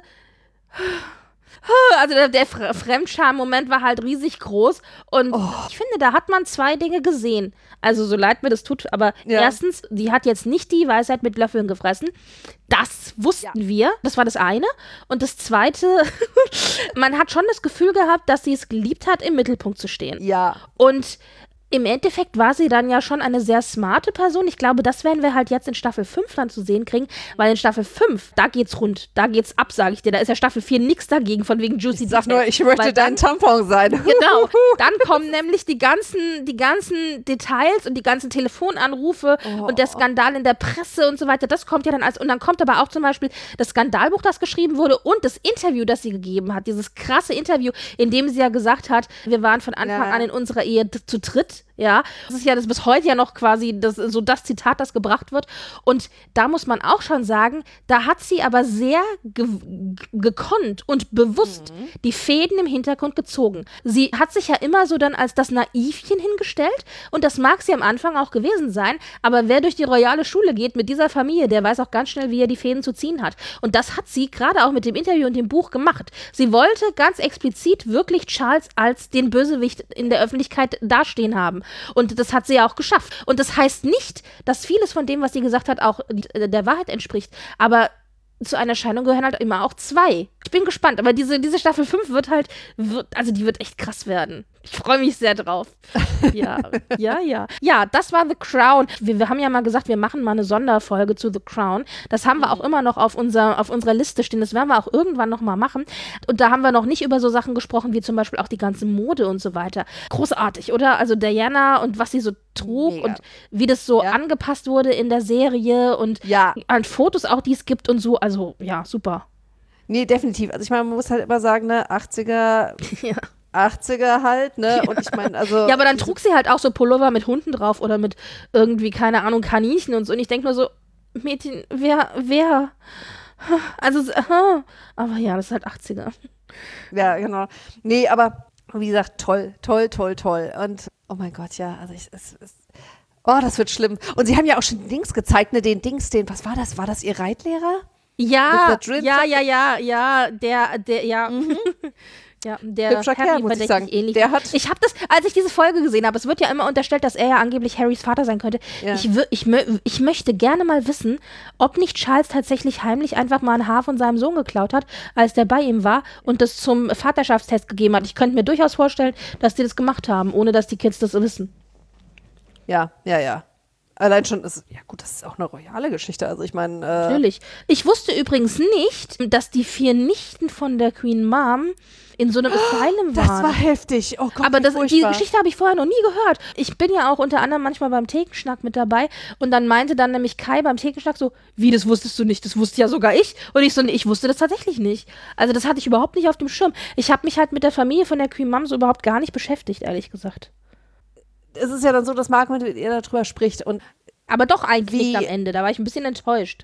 also der, der Fremdscham-Moment war halt riesig groß. Und oh. ich finde, da hat man zwei Dinge gesehen. Also so leid mir das tut, aber ja. erstens, die hat jetzt nicht die Weisheit mit Löffeln gefressen. Das wussten ja. wir. Das war das eine. Und das zweite, man hat schon das Gefühl gehabt, dass sie es geliebt hat, im Mittelpunkt zu stehen. Ja. Und im Endeffekt war sie dann ja schon eine sehr smarte Person. Ich glaube, das werden wir halt jetzt in Staffel fünf dann zu sehen kriegen, weil in Staffel fünf, da geht's rund, da geht's ab, sage ich dir. Da ist ja Staffel vier nichts dagegen, von wegen Juicy. Ich sag nur, ich möchte dein Tampon sein. Genau, dann kommen nämlich die ganzen, die ganzen Details und die ganzen Telefonanrufe oh. und der Skandal in der Presse und so weiter. Das kommt ja dann als, und dann kommt aber auch zum Beispiel das Skandalbuch, das geschrieben wurde und das Interview, das sie gegeben hat. Dieses krasse Interview, in dem sie ja gesagt hat, wir waren von Anfang ja. an in unserer Ehe zu dritt. Ja, das ist ja das bis heute ja noch quasi das, so das Zitat, das gebracht wird. Und da muss man auch schon sagen, da hat sie aber sehr ge- gekonnt und bewusst mhm. die Fäden im Hintergrund gezogen. Sie hat sich ja immer so dann als das Naivchen hingestellt und das mag sie am Anfang auch gewesen sein, aber wer durch die royale Schule geht mit dieser Familie, der weiß auch ganz schnell, wie er die Fäden zu ziehen hat. Und das hat sie gerade auch mit dem Interview und dem Buch gemacht. Sie wollte ganz explizit wirklich Charles als den Bösewicht in der Öffentlichkeit dastehen haben. Und das hat sie ja auch geschafft. Und das heißt nicht, dass vieles von dem, was sie gesagt hat, auch der Wahrheit entspricht. Aber zu einer Scheidung gehören halt immer auch zwei. Ich bin gespannt, aber diese, diese Staffel fünf wird halt, wird, also die wird echt krass werden. Ich freue mich sehr drauf. Ja, ja, ja. Ja, das war The Crown. Wir, wir haben ja mal gesagt, wir machen mal eine Sonderfolge zu The Crown. Das haben wir auch immer noch auf, unser, auf unserer Liste stehen. Das werden wir auch irgendwann noch mal machen. Und da haben wir noch nicht über so Sachen gesprochen, wie zum Beispiel auch die ganze Mode und so weiter. Großartig, oder? Also Diana und was sie so trug Mega. Und wie das so ja. angepasst wurde in der Serie und ja. an Fotos auch, die es gibt und so. Also, ja, super. Nee, definitiv. Also ich meine, man muss halt immer sagen, ne, achtziger ja. achtziger halt, ne? Ja. Und ich meine, also. Ja, aber dann trug sie halt auch so Pullover mit Hunden drauf oder mit irgendwie, keine Ahnung, Kaninchen und so. Und ich denke nur so, Mädchen, wer, wer? Also, aber ja, das ist halt achtziger. Ja, genau. Nee, aber wie gesagt, toll, toll, toll, toll. Und, oh mein Gott, ja, also ich, es, es oh, das wird schlimm. Und sie haben ja auch schon Dings gezeigt, ne, den Dings, den, was war das? War das ihr Reitlehrer? Ja, ja, ja, ja, ja, der, der, ja. Mhm. Ja, der Hübscher Kerl, muss ich sagen. Ähnlich. Der hat ich habe das, als ich diese Folge gesehen habe, es wird ja immer unterstellt, dass er ja angeblich Harrys Vater sein könnte. Ja. Ich, ich, ich möchte gerne mal wissen, ob nicht Charles tatsächlich heimlich einfach mal ein Haar von seinem Sohn geklaut hat, als der bei ihm war und das zum Vaterschaftstest gegeben hat. Ich könnte mir durchaus vorstellen, dass die das gemacht haben, ohne dass die Kids das wissen. Ja, ja, ja. Allein schon ist, ja gut, das ist auch eine royale Geschichte. Also ich meine, äh Natürlich. Ich wusste übrigens nicht, dass die vier Nichten von der Queen Mom in so einem Asylum waren. Das war heftig. Oh Gott, aber das, die Geschichte habe ich vorher noch nie gehört. Ich bin ja auch unter anderem manchmal beim Thekenschnack mit dabei und dann meinte dann nämlich Kai beim Thekenschnack so, wie, das wusstest du nicht? Das wusste ja sogar ich. Und ich so, nee, ich wusste das tatsächlich nicht. Also das hatte ich überhaupt nicht auf dem Schirm. Ich habe mich halt mit der Familie von der Queen Mom so überhaupt gar nicht beschäftigt, ehrlich gesagt. Es ist ja dann so, dass Marc mit ihr darüber spricht und Aber doch eigentlich Wie? nicht am Ende, da war ich ein bisschen enttäuscht.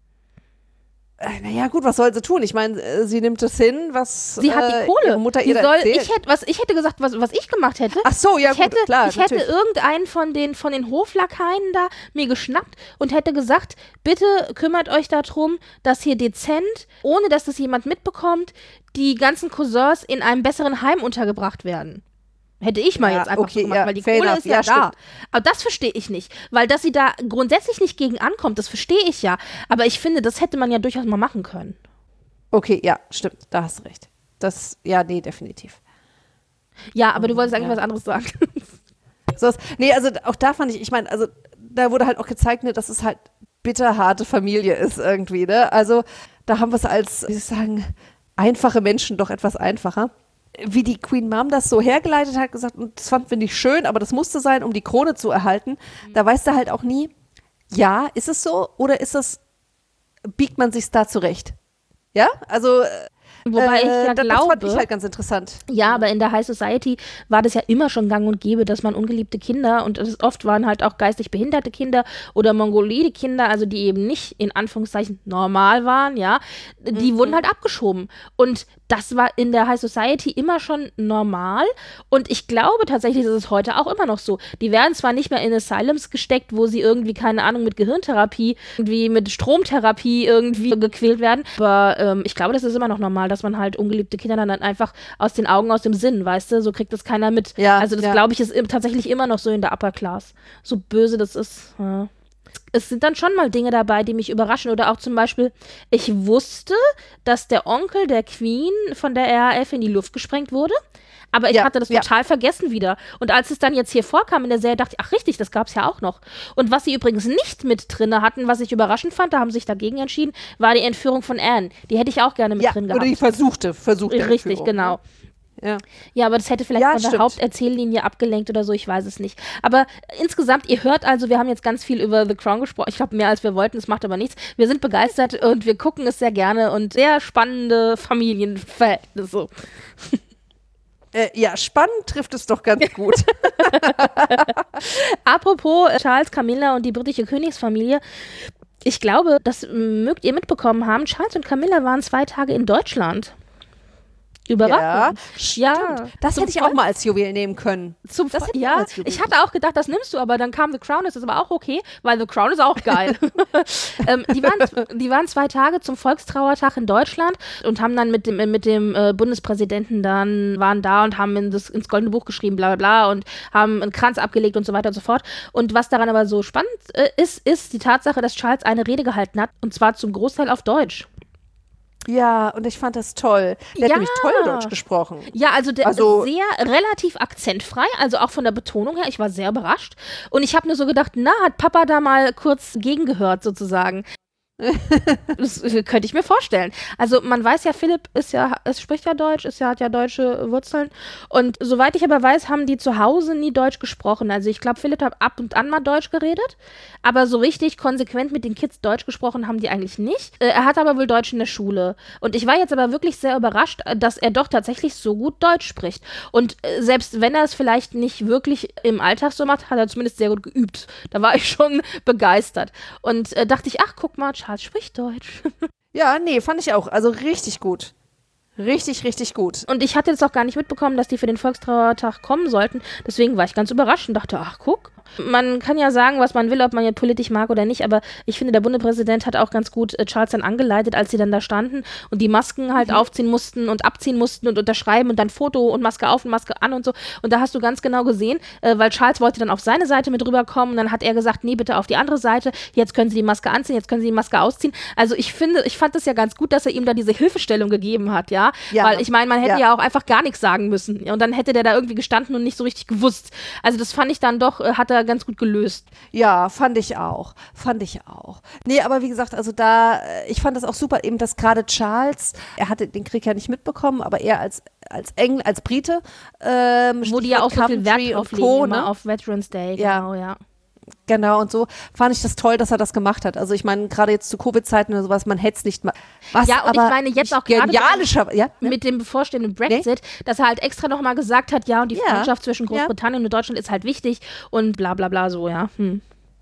Äh, Naja, gut, was soll sie tun? Ich meine, äh, sie nimmt es hin, was Sie hat äh, die Kohle. ihre Mutter Sie ihr da soll, erzählt. ich hätte, was, ich hätte gesagt, was, was ich gemacht hätte. Ach so, ja ich gut, hätte, klar, ich hätte natürlich. irgendeinen von den, von den Hoflakaien da mir geschnappt und hätte gesagt, bitte kümmert euch darum, dass hier dezent, ohne dass das jemand mitbekommt, die ganzen Cousins in einem besseren Heim untergebracht werden. Hätte ich mal Ja, jetzt einfach okay, so gemacht, ja, weil die fair Kohle enough, ist ja, ja, da. stimmt. Aber das verstehe ich nicht, weil dass sie da grundsätzlich nicht gegen ankommt, das verstehe ich ja. Aber ich finde, das hätte man ja durchaus mal machen können. Okay, ja, stimmt, da hast du recht. Das, ja, nee, definitiv. Ja, aber du wolltest eigentlich ja. was anderes sagen. So ist, nee, also auch da fand ich, ich meine, also da wurde halt auch gezeigt, ne, dass es halt bitterharte Familie ist irgendwie, ne? Also da haben wir es als, wie soll ich sagen, einfache Menschen doch etwas einfacher. Wie die Queen Mom das so hergeleitet hat, gesagt, und das fand wir nicht schön, aber das musste sein, um die Krone zu erhalten. Mhm. Da weißt du halt auch nie, ja, ist es so oder ist das, biegt man sich's da zurecht? Ja, also Wobei äh, ich ja das, glaube, das fand ich halt ganz interessant. ja, aber in der High Society war das ja immer schon gang und gäbe, dass man ungeliebte Kinder, und das oft waren halt auch geistig behinderte Kinder oder mongoloide Kinder, also die eben nicht in Anführungszeichen normal waren, ja, die mhm. wurden halt abgeschoben. Und das war in der High Society immer schon normal und ich glaube tatsächlich, ist es heute auch immer noch so. Die werden zwar nicht mehr in Asylums gesteckt, wo sie irgendwie, keine Ahnung, mit Gehirntherapie, irgendwie mit Stromtherapie irgendwie gequält werden, aber ähm, ich glaube, das ist immer noch normal, dass man halt ungeliebte Kinder dann einfach aus den Augen, aus dem Sinn, weißt du, so kriegt das keiner mit. Ja, also das ja. glaube ich ist im, tatsächlich immer noch so in der Upper Class. So böse das ist, ja. Es sind dann schon mal Dinge dabei, die mich überraschen. Oder auch zum Beispiel, ich wusste, dass der Onkel der Queen von der R A F in die Luft gesprengt wurde. Aber ich ja, hatte das ja. total vergessen wieder. Und als es dann jetzt hier vorkam in der Serie, dachte ich, ach richtig, das gab es ja auch noch. Und was sie übrigens nicht mit drin hatten, was ich überraschend fand, da haben sie sich dagegen entschieden, war die Entführung von Anne. Die hätte ich auch gerne mit ja, drin gehabt. Oder die versuchte, versuchte Richtig, Entführung, genau. Ne? Ja. Ja, aber das hätte vielleicht Ja, von der stimmt. Haupterzähllinie abgelenkt oder so, ich weiß es nicht. Aber insgesamt, ihr hört also, wir haben jetzt ganz viel über The Crown gesprochen. Ich glaube, mehr als wir wollten, es macht aber nichts. Wir sind begeistert und wir gucken es sehr gerne und sehr spannende Familienverhältnisse. Äh, ja, spannend trifft es doch ganz gut. Apropos Charles, Camilla und die britische Königsfamilie. Ich glaube, das mögt ihr mitbekommen haben, Charles und Camilla waren zwei Tage in Deutschland. Überraschend. Ja, ja, das hätte ich auch mal als Juwel nehmen können. Zum das hätte ich ja, auch als Juwel ich hatte auch gedacht, das nimmst du, aber dann kam The Crown, das ist aber auch okay, weil The Crown ist auch geil. ähm, die, waren, die waren zwei Tage zum Volkstrauertag in Deutschland und haben dann mit dem, mit dem äh, Bundespräsidenten dann, waren da und haben in das, ins Goldene Buch geschrieben, bla bla bla und haben einen Kranz abgelegt und so weiter und so fort. Und was daran aber so spannend äh, ist, ist die Tatsache, dass Charles eine Rede gehalten hat und zwar zum Großteil auf Deutsch. Ja, und ich fand das toll. Der Ja. hat nämlich toll Deutsch gesprochen. Ja, also der Also- ist sehr relativ akzentfrei, also auch von der Betonung her. Ich war sehr überrascht. Und ich habe nur so gedacht, na, hat Papa da mal kurz gegengehört sozusagen. Das könnte ich mir vorstellen. Also man weiß ja, Philipp ist ja, es spricht ja Deutsch, ist ja, hat ja deutsche Wurzeln. Und soweit ich aber weiß, haben die zu Hause nie Deutsch gesprochen. Also ich glaube, Philipp hat ab und an mal Deutsch geredet, aber so richtig konsequent mit den Kids Deutsch gesprochen haben die eigentlich nicht. Äh, er hat aber wohl Deutsch in der Schule. Und ich war jetzt aber wirklich sehr überrascht, dass er doch tatsächlich so gut Deutsch spricht. Und äh, selbst wenn er es vielleicht nicht wirklich im Alltag so macht, hat er zumindest sehr gut geübt. Da war ich schon begeistert. Und äh, dachte ich, ach, guck mal, Charles spricht Deutsch. Ja, nee, fand ich auch. Also richtig gut. Richtig, richtig gut. Und ich hatte jetzt auch gar nicht mitbekommen, dass die für den Volkstrauertag kommen sollten. Deswegen war ich ganz überrascht und dachte, ach, guck. Man kann ja sagen, was man will, ob man jetzt politisch mag oder nicht, aber ich finde, der Bundespräsident hat auch ganz gut äh, Charles dann angeleitet, als sie dann da standen und die Masken halt mhm. aufziehen mussten und abziehen mussten und unterschreiben und dann Foto und Maske auf und Maske an und so. Und da hast du ganz genau gesehen, äh, weil Charles wollte dann auf seine Seite mit rüberkommen und dann hat er gesagt, nee, bitte auf die andere Seite, jetzt können Sie die Maske anziehen, jetzt können Sie die Maske ausziehen. Also ich finde, ich fand es ja ganz gut, dass er ihm da diese Hilfestellung gegeben hat, ja, Ja. weil ich meine, man hätte ja. Ja. ja auch einfach gar nichts sagen müssen und dann hätte der da irgendwie gestanden und nicht so richtig gewusst. Also das fand ich dann doch, äh, hat er ganz gut gelöst. Ja, fand ich auch. Fand ich auch. Nee, aber wie gesagt, also da, äh, ich fand das auch super, eben, dass gerade Charles, er hatte den Krieg ja nicht mitbekommen, aber er als, als Engl, als Brite, ähm, Wo die ja auch so viel Wert Coventry drauf und legen, Co., immer ne? auf Veterans Day, Ja. genau, ja. Genau, und so fand ich das toll, dass er das gemacht hat. Also ich meine, gerade jetzt zu Covid-Zeiten oder sowas, man hätte es nicht mal. Was Ja, und ich aber meine jetzt auch gerade genialischer, ja? mit dem bevorstehenden Brexit, dass er halt extra nochmal gesagt hat, ja, und die Ja. Freundschaft zwischen Ja. Großbritannien und Deutschland ist halt wichtig und bla bla bla so, ja. Hm.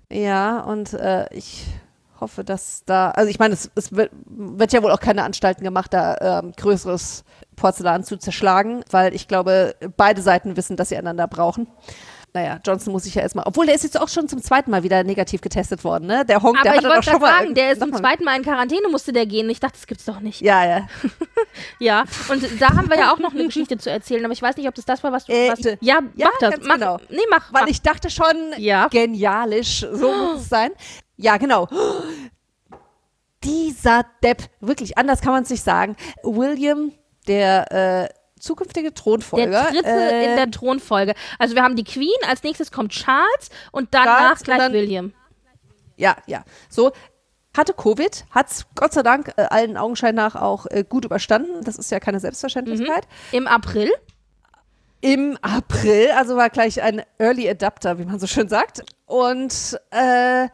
Ja, und äh, ich hoffe, dass da, also ich meine, es, es wird, wird ja wohl auch keine Anstalten gemacht, da ähm, größeres Porzellan zu zerschlagen, weil ich glaube, beide Seiten wissen, dass sie einander brauchen. Naja, Johnson muss sich ja erstmal, obwohl der ist jetzt auch schon zum zweiten Mal wieder negativ getestet worden, ne? Der Honk, Aber der ich hatte doch wollte schon gerade mal. sagen, der ist zum mal. zweiten Mal in Quarantäne, musste der gehen. Ich dachte, das gibt's doch nicht. Ja, ja. Ja, und da haben wir ja auch noch eine Geschichte zu erzählen, aber ich weiß nicht, ob das das war, was du... Äh, was, ich- ja, ja, mach das. ganz Mach, genau. Nee, mach. Weil mach. ich dachte schon, Ja. genialisch, so muss es sein. Ja, genau. Dieser Depp, wirklich, anders kann man es nicht sagen. William, der äh, zukünftige Thronfolger. Der dritte äh, in der Thronfolge. Also wir haben die Queen, als nächstes kommt Charles und danach Charles und gleich dann- William. Ja, ja. So, hatte Covid, hat es Gott sei Dank äh, allen Augenschein nach auch äh, gut überstanden. Das ist ja keine Selbstverständlichkeit. Im April. Im April, also war gleich ein Early Adapter, wie man so schön sagt. Und äh,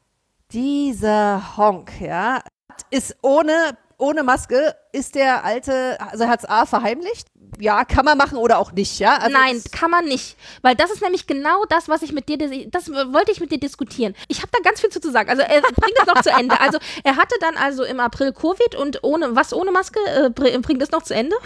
dieser Honk, ja, ist ohne, ohne Maske, ist der alte, also er hat es A verheimlicht. Ja, kann man machen oder auch nicht, ja? Also Nein, es- kann man nicht. Weil das ist nämlich genau das, was ich mit dir, das wollte ich mit dir diskutieren. Ich habe da ganz viel zu, zu sagen. Also er bringt es noch zu Ende. Also er hatte dann also im April Covid und ohne, was ohne Maske, äh, bringt es noch zu Ende?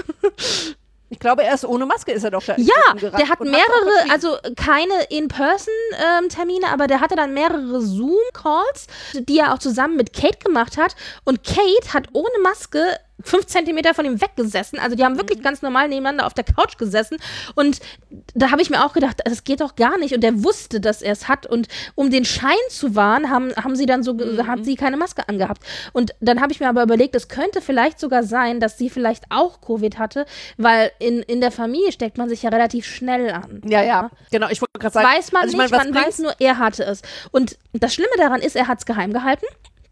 Ich glaube, erst ohne Maske ist er doch da. Ja, rumgerannt der hat und mehrere, auch verschwiegen. also keine In-Person-Termine, aber der hatte dann mehrere Zoom-Calls, die er auch zusammen mit Kate gemacht hat. Und Kate hat ohne Maske fünf Zentimeter von ihm weggesessen. Also die haben wirklich ganz normal nebeneinander auf der Couch gesessen. Und da habe ich mir auch gedacht, das geht doch gar nicht. Und der wusste, dass er es hat. Und um den Schein zu wahren, haben, haben sie dann so, mhm. hat sie keine Maske angehabt. Und dann habe ich mir aber überlegt, es könnte vielleicht sogar sein, dass sie vielleicht auch Covid hatte, weil in, in der Familie steckt man sich ja relativ schnell an. Ja, ja, genau. Ich wollte gerade sagen, Weiß man also ich nicht, meine, was man weiß bringt's- nur, er hatte es. Und das Schlimme daran ist, er hat es geheim gehalten.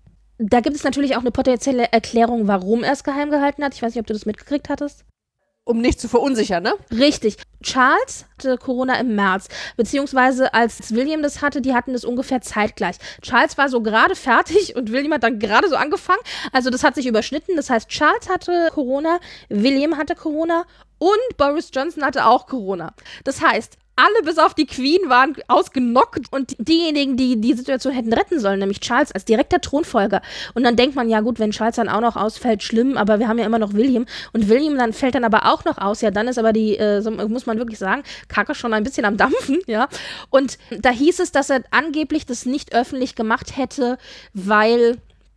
Da gibt es natürlich auch eine potenzielle Erklärung, warum er es geheim gehalten hat. Ich weiß nicht, ob du das mitgekriegt hattest. um nicht zu verunsichern, ne? Richtig. Charles hatte Corona im März, beziehungsweise als William das hatte, die hatten das ungefähr zeitgleich. Charles war so gerade fertig und William hat dann gerade so angefangen. Also das hat sich überschnitten. Das heißt, Charles hatte Corona, William hatte Corona und Boris Johnson hatte auch Corona. Das heißt, alle bis auf die Queen waren ausgenockt und diejenigen, die die Situation hätten retten sollen, nämlich Charles als direkter Thronfolger. Und dann denkt man, ja gut, wenn Charles dann auch noch ausfällt, schlimm, aber wir haben ja immer noch William. Und William dann fällt dann aber auch noch aus. Ja, dann ist aber die, äh, so muss man wirklich sagen, Kacke schon ein bisschen am Dampfen, ja. Und da hieß es, dass er angeblich das nicht öffentlich gemacht hätte, weil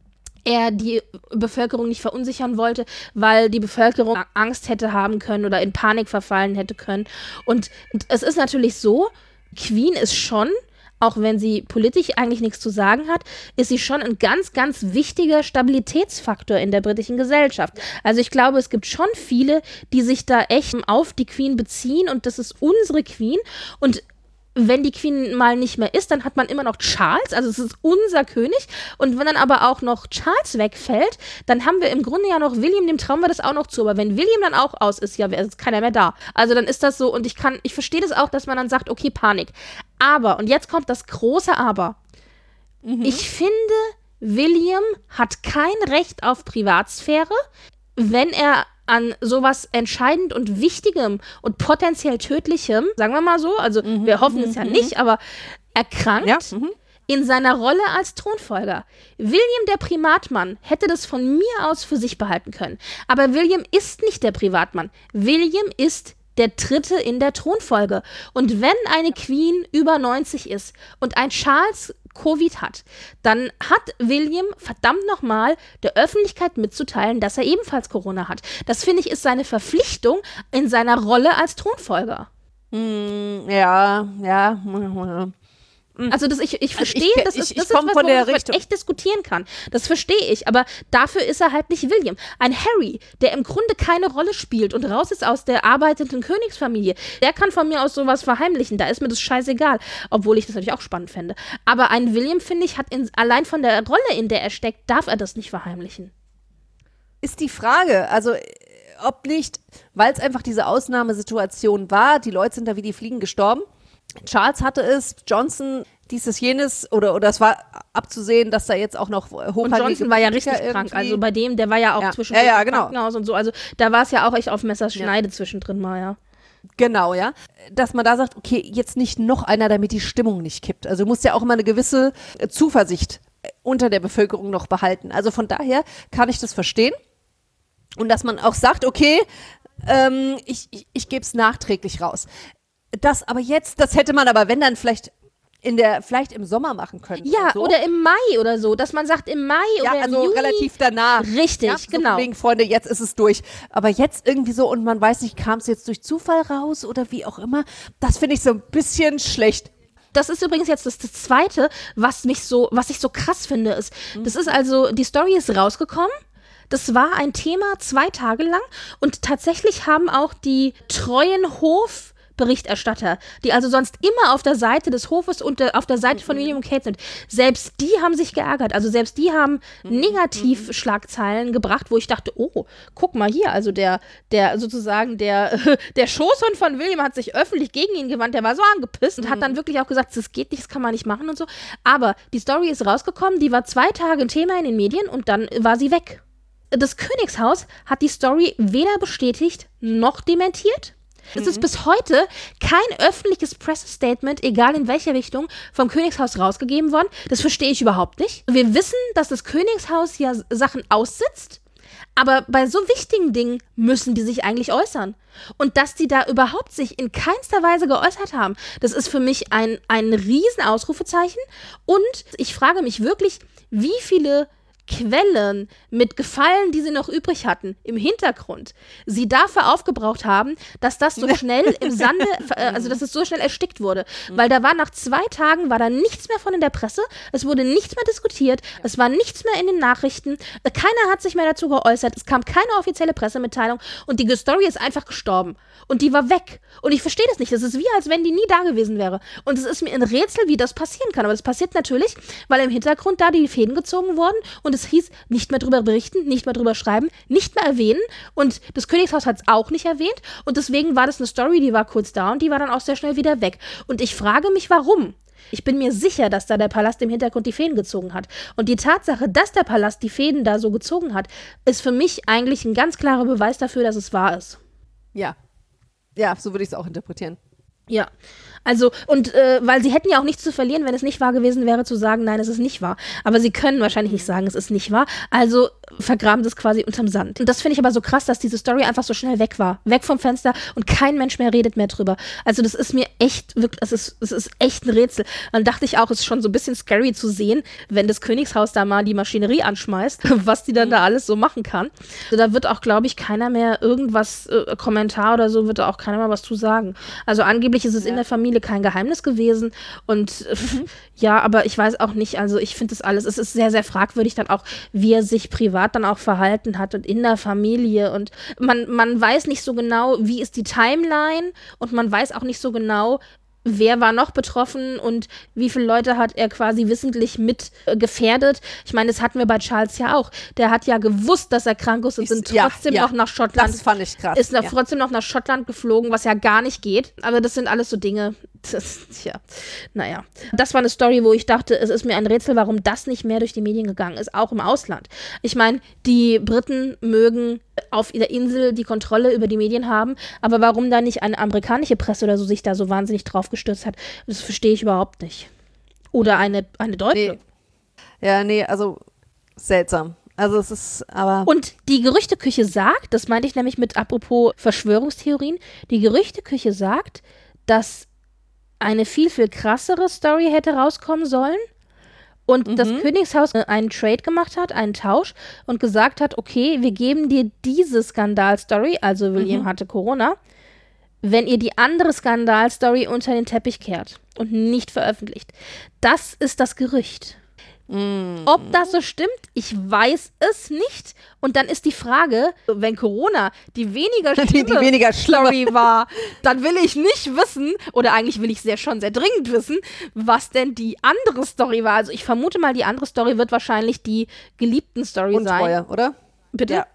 er die Bevölkerung nicht verunsichern wollte, weil die Bevölkerung Angst hätte haben können oder in Panik verfallen hätte können. Und es ist natürlich so, Queen ist schon, auch wenn sie politisch eigentlich nichts zu sagen hat, ist sie schon ein ganz, ganz wichtiger Stabilitätsfaktor in der britischen Gesellschaft. Also ich glaube, es gibt schon viele, die sich da echt auf die Queen beziehen und das ist unsere Queen und wenn die Queen mal nicht mehr ist, dann hat man immer noch Charles, also es ist unser König. Und wenn dann aber auch noch Charles wegfällt, dann haben wir im Grunde ja noch William, dem trauen wir das auch noch zu. Aber wenn William dann auch aus ist, ja, ist keiner mehr da. Also dann ist das so und ich kann, ich verstehe das auch, dass man dann sagt, okay, Panik. Aber, und jetzt kommt das große Aber. Mhm. Ich finde, William hat kein Recht auf Privatsphäre, wenn er an sowas entscheidend und Wichtigem und potenziell Tödlichem, sagen wir mal so, also mhm, wir hoffen es ja mhm. nicht, aber erkrankt ja, mhm. in seiner Rolle als Thronfolger. William, der Privatmann, hätte das von mir aus für sich behalten können. Aber William ist nicht der Privatmann. William ist der Dritte in der Thronfolge. Und wenn eine Queen über neunzig ist und ein Charles Covid hat, dann hat William verdammt nochmal der Öffentlichkeit mitzuteilen, dass er ebenfalls Corona hat. Das, finde ich, ist seine Verpflichtung in seiner Rolle als Thronfolger. Mm, ja, ja. Also das, ich, ich verstehe, also ich, das ist, ich, das ich ist was, von der worüber man echt diskutieren kann. Das verstehe ich, aber dafür ist er halt nicht William. Ein Harry, der im Grunde keine Rolle spielt und raus ist aus der arbeitenden Königsfamilie, der kann von mir aus sowas verheimlichen, da ist mir das scheißegal, obwohl ich das natürlich auch spannend fände. Aber ein William, finde ich, hat in, allein von der Rolle, in der er steckt, darf er das nicht verheimlichen. Ist die Frage, also ob nicht, weil es einfach diese Ausnahmesituation war, die Leute sind da wie die Fliegen gestorben. Charles hatte es, Johnson dieses, jenes, oder, oder es war abzusehen, dass da jetzt auch noch hochrandige Und Johnson war ja richtig irgendwie krank, also bei dem, der war ja auch ja. zwischendrin ja, ja, im genau. Krankenhaus und so, also da war es ja auch echt auf Messerschneide ja. zwischendrin mal, ja. Genau, ja. Dass man da sagt, okay, jetzt nicht noch einer, damit die Stimmung nicht kippt. Also du musst ja auch immer eine gewisse äh, Zuversicht äh, unter der Bevölkerung noch behalten. Also von daher kann ich das verstehen. Und dass man auch sagt, okay, ähm, ich, ich, ich gebe es nachträglich raus. Das aber jetzt, das hätte man aber, wenn dann vielleicht in der, vielleicht im Sommer machen können. Ja, so. oder im Mai oder so, dass man sagt, im Mai Ja, oder im also Juni. relativ danach. Richtig, ja, so genau. Wegen, Freunde, jetzt ist es durch. Aber jetzt irgendwie so, und man weiß nicht, kam es jetzt durch Zufall raus oder wie auch immer, das finde ich so ein bisschen schlecht. Das ist übrigens jetzt das, das Zweite, was mich so, was ich so krass finde, ist, das ist also, die Story ist rausgekommen. Das war ein Thema zwei Tage lang und tatsächlich haben auch die treuen Hof Berichterstatter, die also sonst immer auf der Seite des Hofes und der, auf der Seite von William und Kate sind, selbst die haben sich geärgert. Also selbst die haben Negativschlagzeilen gebracht, wo ich dachte, oh, guck mal hier, also der, der sozusagen der, der Schoßhund von William hat sich öffentlich gegen ihn gewandt, der war so angepisst und hat dann wirklich auch gesagt, das geht nicht, das kann man nicht machen und so. Aber die Story ist rausgekommen, die war zwei Tage ein Thema in den Medien und dann war sie weg. Das Königshaus hat die Story weder bestätigt noch dementiert. Es ist bis heute kein öffentliches Pressestatement, egal in welche Richtung, vom Königshaus rausgegeben worden. Das verstehe ich überhaupt nicht. Wir wissen, dass das Königshaus ja Sachen aussitzt, aber bei so wichtigen Dingen müssen die sich eigentlich äußern. Und dass die da überhaupt sich in keinster Weise geäußert haben, das ist für mich ein, ein Riesenausrufezeichen. Und ich frage mich wirklich, wie viele Quellen mit Gefallen, die sie noch übrig hatten, im Hintergrund, sie dafür aufgebraucht haben, dass das so schnell im Sande, also dass es so schnell erstickt wurde. Weil da war nach zwei Tagen, war da nichts mehr von in der Presse, es wurde nichts mehr diskutiert, es war nichts mehr in den Nachrichten, keiner hat sich mehr dazu geäußert, es kam keine offizielle Pressemitteilung und die Story ist einfach gestorben. Und die war weg. Und ich verstehe das nicht. Das ist wie, als wenn die nie da gewesen wäre. Und es ist mir ein Rätsel, wie das passieren kann. Aber das passiert natürlich, weil im Hintergrund da die Fäden gezogen wurden und es hieß, nicht mehr drüber berichten, nicht mehr drüber schreiben, nicht mehr erwähnen. Und das Königshaus hat es auch nicht erwähnt. Und deswegen war das eine Story, die war kurz da und die war dann auch sehr schnell wieder weg. Und ich frage mich, warum? Ich bin mir sicher, dass da der Palast im Hintergrund die Fäden gezogen hat. Und die Tatsache, dass der Palast die Fäden da so gezogen hat, ist für mich eigentlich ein ganz klarer Beweis dafür, dass es wahr ist. Ja. Ja, so würde ich es auch interpretieren. Ja, also, und äh, weil sie hätten ja auch nichts zu verlieren, wenn es nicht wahr gewesen wäre, zu sagen, nein, es ist nicht wahr. Aber sie können wahrscheinlich nicht sagen, es ist nicht wahr, also vergraben das quasi unterm Sand. Und das finde ich aber so krass, dass diese Story einfach so schnell weg war. Weg vom Fenster und kein Mensch mehr redet mehr drüber. Also das ist mir echt, wirklich, es ist, es ist echt ein Rätsel. Dann dachte ich auch, es ist schon so ein bisschen scary zu sehen, wenn das Königshaus da mal die Maschinerie anschmeißt, was die dann da alles so machen kann. Also da wird auch, glaube ich, keiner mehr irgendwas, äh, Kommentar oder so, wird da auch keiner mehr was zu sagen. Also angeblich ist es ja in der Familie kein Geheimnis gewesen und mhm. ja, aber ich weiß auch nicht, also ich finde das alles, es ist sehr, sehr fragwürdig dann auch, wie er sich privat dann auch verhalten hat und in der Familie und man, man weiß nicht so genau, wie ist die Timeline und man weiß auch nicht so genau, wer war noch betroffen und wie viele Leute hat er quasi wissentlich mit äh, gefährdet. Ich meine, das hatten wir bei Charles ja auch. Der hat ja gewusst, dass er krank ist und sind trotzdem ja, ja. noch nach Schottland. Das fand ich krass. Ist noch ja. trotzdem noch nach Schottland geflogen, was ja gar nicht geht. Aber das sind alles so Dinge. Das, tja, naja. Das war eine Story, wo ich dachte, es ist mir ein Rätsel, warum das nicht mehr durch die Medien gegangen ist, auch im Ausland. Ich meine, die Briten mögen auf der Insel die Kontrolle über die Medien haben, aber warum da nicht eine amerikanische Presse oder so sich da so wahnsinnig drauf gestürzt hat, das verstehe ich überhaupt nicht. Oder eine, eine deutsche. Nee. Ja, nee, also seltsam. Also es ist aber... Und die Gerüchteküche sagt, das meinte ich nämlich mit apropos Verschwörungstheorien, die Gerüchteküche sagt, dass eine viel, viel krassere Story hätte rauskommen sollen und mhm. das Königshaus einen Trade gemacht hat, einen Tausch und gesagt hat, okay, wir geben dir diese Skandalstory, also William mhm. hatte Corona, wenn ihr die andere Skandalstory unter den Teppich kehrt und nicht veröffentlicht. Das ist das Gerücht. Mm. Ob das so stimmt, ich weiß es nicht. Und dann ist die Frage, wenn Corona die weniger schlimme die, die weniger Story war, dann will ich nicht wissen, oder eigentlich will ich sehr schon sehr dringend wissen, was denn die andere Story war. Also ich vermute mal, die andere Story wird wahrscheinlich die geliebten Story Untreue, sein. Untreue, oder? Bitte? Ja.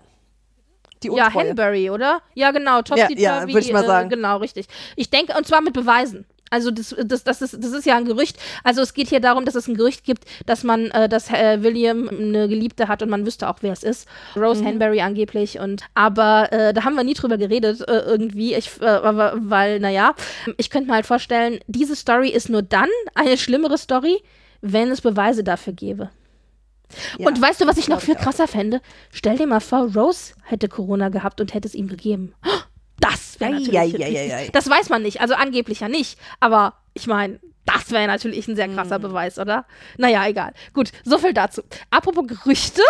Die Untreue. Ja, Hanbury, oder? Ja, genau. Topsy ja, ja, würde ich mal sagen. Äh, genau, richtig. Ich denke, und zwar mit Beweisen. Also das, das, das, ist, das ist ja ein Gerücht. Also es geht hier darum, dass es ein Gerücht gibt, dass man, äh, dass äh, William eine Geliebte hat und man wüsste auch, wer es ist. Rose mhm. Hanbury angeblich. Und aber äh, da haben wir nie drüber geredet äh, irgendwie. Ich, äh, aber, weil, naja, ich könnte mir halt vorstellen, diese Story ist nur dann eine schlimmere Story, wenn es Beweise dafür gäbe. Ja, und weißt du, was ich noch viel krasser fände? Stell dir mal vor, Rose hätte Corona gehabt und hätte es ihm gegeben. Das wäre natürlich, ja, ja, ja, ja, ja. Das weiß man nicht, also angeblich ja nicht, aber ich meine, das wäre natürlich ein sehr krasser mm. Beweis, oder? Naja, egal. Gut, so viel dazu. Apropos Gerüchte.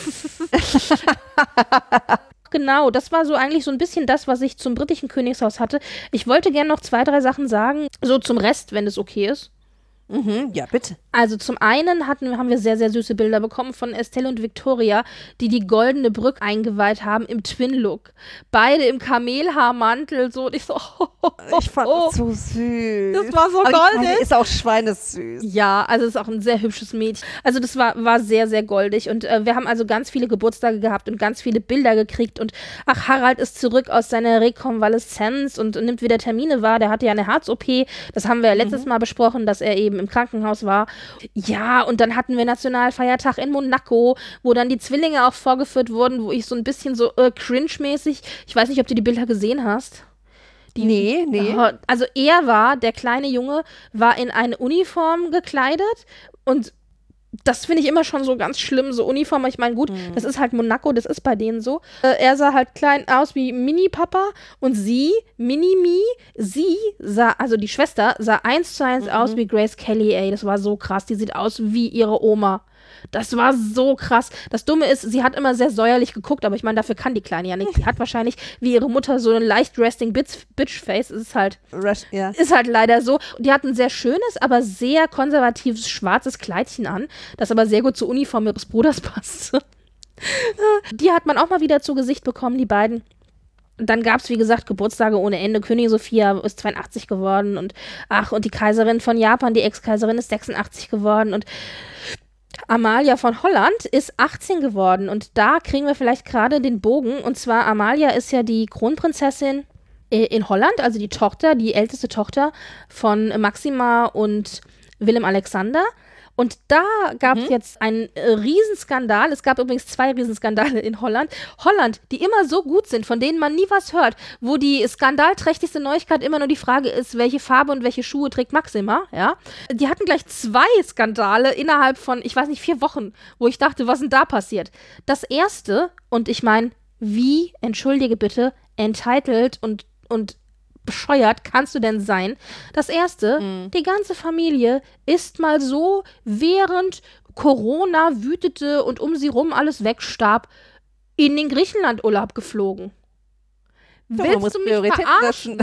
Genau, das war so eigentlich so ein bisschen das, was ich zum britischen Königshaus hatte. Ich wollte gerne noch zwei, drei Sachen sagen, so zum Rest, wenn es okay ist. Mhm, ja, bitte. Also zum einen hatten, haben wir sehr, sehr süße Bilder bekommen von Estelle und Victoria, die die Goldene Brücke eingeweiht haben im Twin-Look. Beide im Kamelhaarmantel, so. Und ich so, oh, oh, oh, ich fand oh. das so süß. Das war so aber goldig. Die ist auch schweinesüß. Ja, also es ist auch ein sehr hübsches Mädchen. Also das war, war sehr, sehr goldig. Und äh, wir haben also ganz viele Geburtstage gehabt und ganz viele Bilder gekriegt. Und ach, Harald ist zurück aus seiner Rekonvaleszenz und, und nimmt wieder Termine wahr. Der hatte ja eine Herz-O P. Das haben wir ja letztes mhm. Mal besprochen, dass er eben im Krankenhaus war. Ja, und dann hatten wir Nationalfeiertag in Monaco, wo dann die Zwillinge auch vorgeführt wurden, wo ich so ein bisschen so äh, cringe-mäßig, ich weiß nicht, ob du die Bilder gesehen hast. Die, nee, nee. Also er war, der kleine Junge, war in eine Uniform gekleidet und das finde ich immer schon so ganz schlimm, so Uniform. Ich meine, gut, mhm. das ist halt Monaco, das ist bei denen so. Äh, er sah halt klein aus wie Mini-Papa und sie, Mini-Mi, sie sah, also die Schwester, sah eins zu eins mhm. aus wie Grace Kelly, ey. Das war so krass. Die sieht aus wie ihre Oma. Das war so krass. Das Dumme ist, sie hat immer sehr säuerlich geguckt, aber ich meine, dafür kann die Kleine ja nicht. Die hat wahrscheinlich, wie ihre Mutter, so ein leicht resting Bitch-Face. Ist halt, Rest, yeah. ist halt leider so. Die hat ein sehr schönes, aber sehr konservatives schwarzes Kleidchen an, das aber sehr gut zur Uniform ihres Bruders passt. Die hat man auch mal wieder zu Gesicht bekommen, die beiden. Dann gab es, wie gesagt, Geburtstage ohne Ende. Königin Sophia ist zweiundachtzig geworden und ach, und die Kaiserin von Japan, die Ex-Kaiserin, ist sechsundachtzig geworden und Amalia von Holland ist achtzehn geworden und da kriegen wir vielleicht gerade den Bogen. Und zwar, Amalia ist ja die Kronprinzessin in Holland, also die Tochter, die älteste Tochter von Maxima und Willem Alexander. Und da gab es mhm. jetzt einen äh, Riesenskandal. Es gab übrigens zwei Riesenskandale in Holland. Holland, die immer so gut sind, von denen man nie was hört, wo die skandalträchtigste Neuigkeit immer nur die Frage ist, welche Farbe und welche Schuhe trägt Maxima, ja. Die hatten gleich zwei Skandale innerhalb von, ich weiß nicht, vier Wochen, wo ich dachte, was ist denn da passiert? Das erste, und ich meine, wie, entschuldige bitte, entitled und, und bescheuert kannst du denn sein? Das erste, mhm. die ganze Familie ist mal so, während Corona wütete und um sie rum alles wegstarb, in den Griechenland-Urlaub geflogen. Ja, willst du mich verarschen?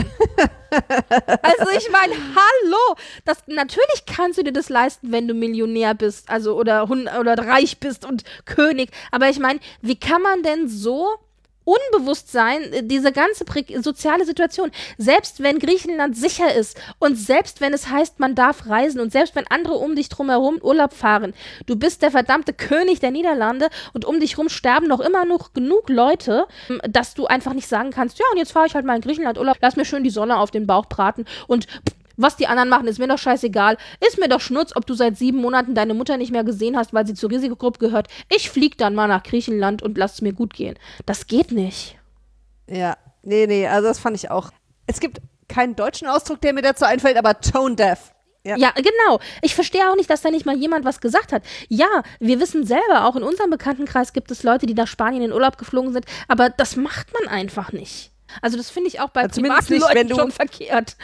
Also ich meine, hallo, das, natürlich kannst du dir das leisten, wenn du Millionär bist, also oder, oder reich bist und König, aber ich meine, wie kann man denn so Unbewusstsein, diese ganze prä- soziale Situation, selbst wenn Griechenland sicher ist und selbst wenn es heißt, man darf reisen und selbst wenn andere um dich drumherum Urlaub fahren, du bist der verdammte König der Niederlande und um dich rum sterben noch immer noch genug Leute, dass du einfach nicht sagen kannst, ja und jetzt fahre ich halt mal in Griechenland Urlaub, lass mir schön die Sonne auf den Bauch braten und was die anderen machen, ist mir doch scheißegal. Ist mir doch Schnurz, ob du seit sieben Monaten deine Mutter nicht mehr gesehen hast, weil sie zur Risikogruppe gehört. Ich flieg dann mal nach Griechenland und lass es mir gut gehen. Das geht nicht. Ja, nee, nee, also das fand ich auch. Es gibt keinen deutschen Ausdruck, der mir dazu einfällt, aber tone deaf. Ja. ja, genau. Ich verstehe auch nicht, dass da nicht mal jemand was gesagt hat. Ja, wir wissen selber, auch in unserem Bekanntenkreis gibt es Leute, die nach Spanien in Urlaub geflogen sind, aber das macht man einfach nicht. Also das finde ich auch bei also privaten nicht, Leuten wenn du schon verkehrt.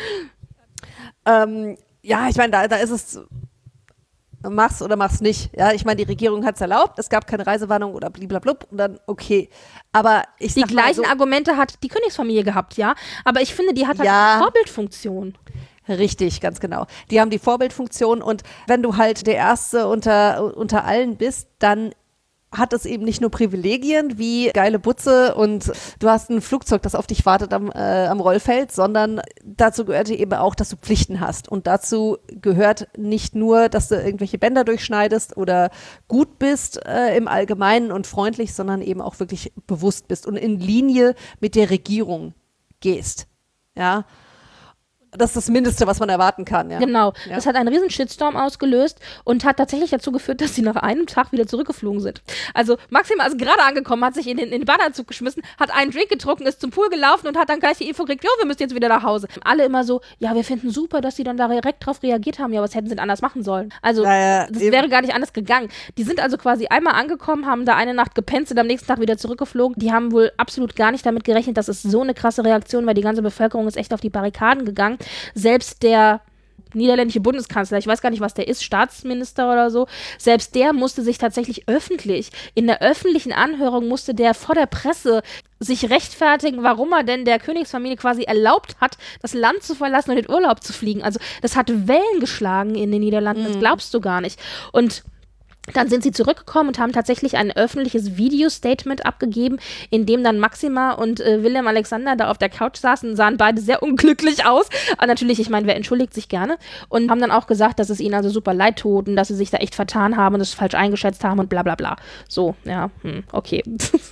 Ähm, ja, ich meine, da, da ist es, mach's oder mach's nicht. Ja, ich meine, die Regierung hat's erlaubt, es gab keine Reisewarnung oder bliblablub und dann okay. Aber ich Die sag mal gleichen so, Argumente hat die Königsfamilie gehabt, ja. Aber ich finde, die hat halt Ja. eine Vorbildfunktion. Richtig, ganz genau. Die haben die Vorbildfunktion und wenn du halt der Erste unter, unter allen bist, dann hat es eben nicht nur Privilegien wie geile Butze und du hast ein Flugzeug, das auf dich wartet am, äh, am Rollfeld, sondern dazu gehört eben auch, dass du Pflichten hast. Und dazu gehört nicht nur, dass du irgendwelche Bänder durchschneidest oder gut bist äh, im Allgemeinen und freundlich, sondern eben auch wirklich bewusst bist und in Linie mit der Regierung gehst. Ja. Das ist das Mindeste, was man erwarten kann, ja. Genau. Ja. Das hat einen riesen Shitstorm ausgelöst und hat tatsächlich dazu geführt, dass sie nach einem Tag wieder zurückgeflogen sind. Also Maxima ist gerade angekommen, hat sich in den, in den Badeanzug geschmissen, hat einen Drink getrunken, ist zum Pool gelaufen und hat dann gleich die Info gekriegt, jo, wir müssen jetzt wieder nach Hause. Alle immer so, ja, wir finden super, dass sie dann da direkt drauf reagiert haben. Ja, was hätten sie denn anders machen sollen? Also, ja, ja, das eben. wäre gar nicht anders gegangen. Die sind also quasi einmal angekommen, haben da eine Nacht gepennt, sind am nächsten Tag wieder zurückgeflogen. Die haben wohl absolut gar nicht damit gerechnet, dass es so eine krasse Reaktion war. Die ganze Bevölkerung ist echt auf die Barrikaden gegangen. Selbst der niederländische Bundeskanzler, ich weiß gar nicht, was der ist, Staatsminister oder so, selbst der musste sich tatsächlich öffentlich, in der öffentlichen Anhörung musste der vor der Presse sich rechtfertigen, warum er denn der Königsfamilie quasi erlaubt hat, das Land zu verlassen und in Urlaub zu fliegen. Also das hat Wellen geschlagen in den Niederlanden, das glaubst du gar nicht. Und dann sind sie zurückgekommen und haben tatsächlich ein öffentliches Video-Statement abgegeben, in dem dann Maxima und äh, Willem Alexander da auf der Couch saßen, sahen beide sehr unglücklich aus. Aber natürlich, ich meine, wer entschuldigt sich gerne? Und haben dann auch gesagt, dass es ihnen also super leid tut und dass sie sich da echt vertan haben und es falsch eingeschätzt haben und bla bla bla. So, ja, hm, okay.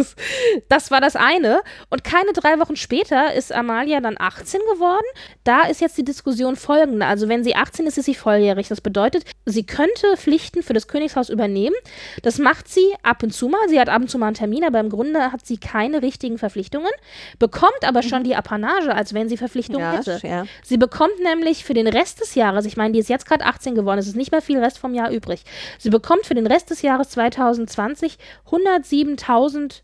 Das war das eine. Und keine drei Wochen später ist Amalia dann achtzehn geworden. Da ist jetzt die Diskussion folgende. Also wenn sie achtzehn ist, ist sie volljährig. Das bedeutet, sie könnte Pflichten für das Königshaus übernehmen. Das macht sie ab und zu mal. Sie hat ab und zu mal einen Termin, aber im Grunde hat sie keine richtigen Verpflichtungen, bekommt aber schon die Apanage, als wenn sie Verpflichtungen Ja, hätte. ja. Sie bekommt nämlich für den Rest des Jahres, ich meine, die ist jetzt gerade achtzehn geworden, es ist nicht mehr viel Rest vom Jahr übrig. Sie bekommt für den Rest des Jahres zwanzig zwanzig hundertsiebentausend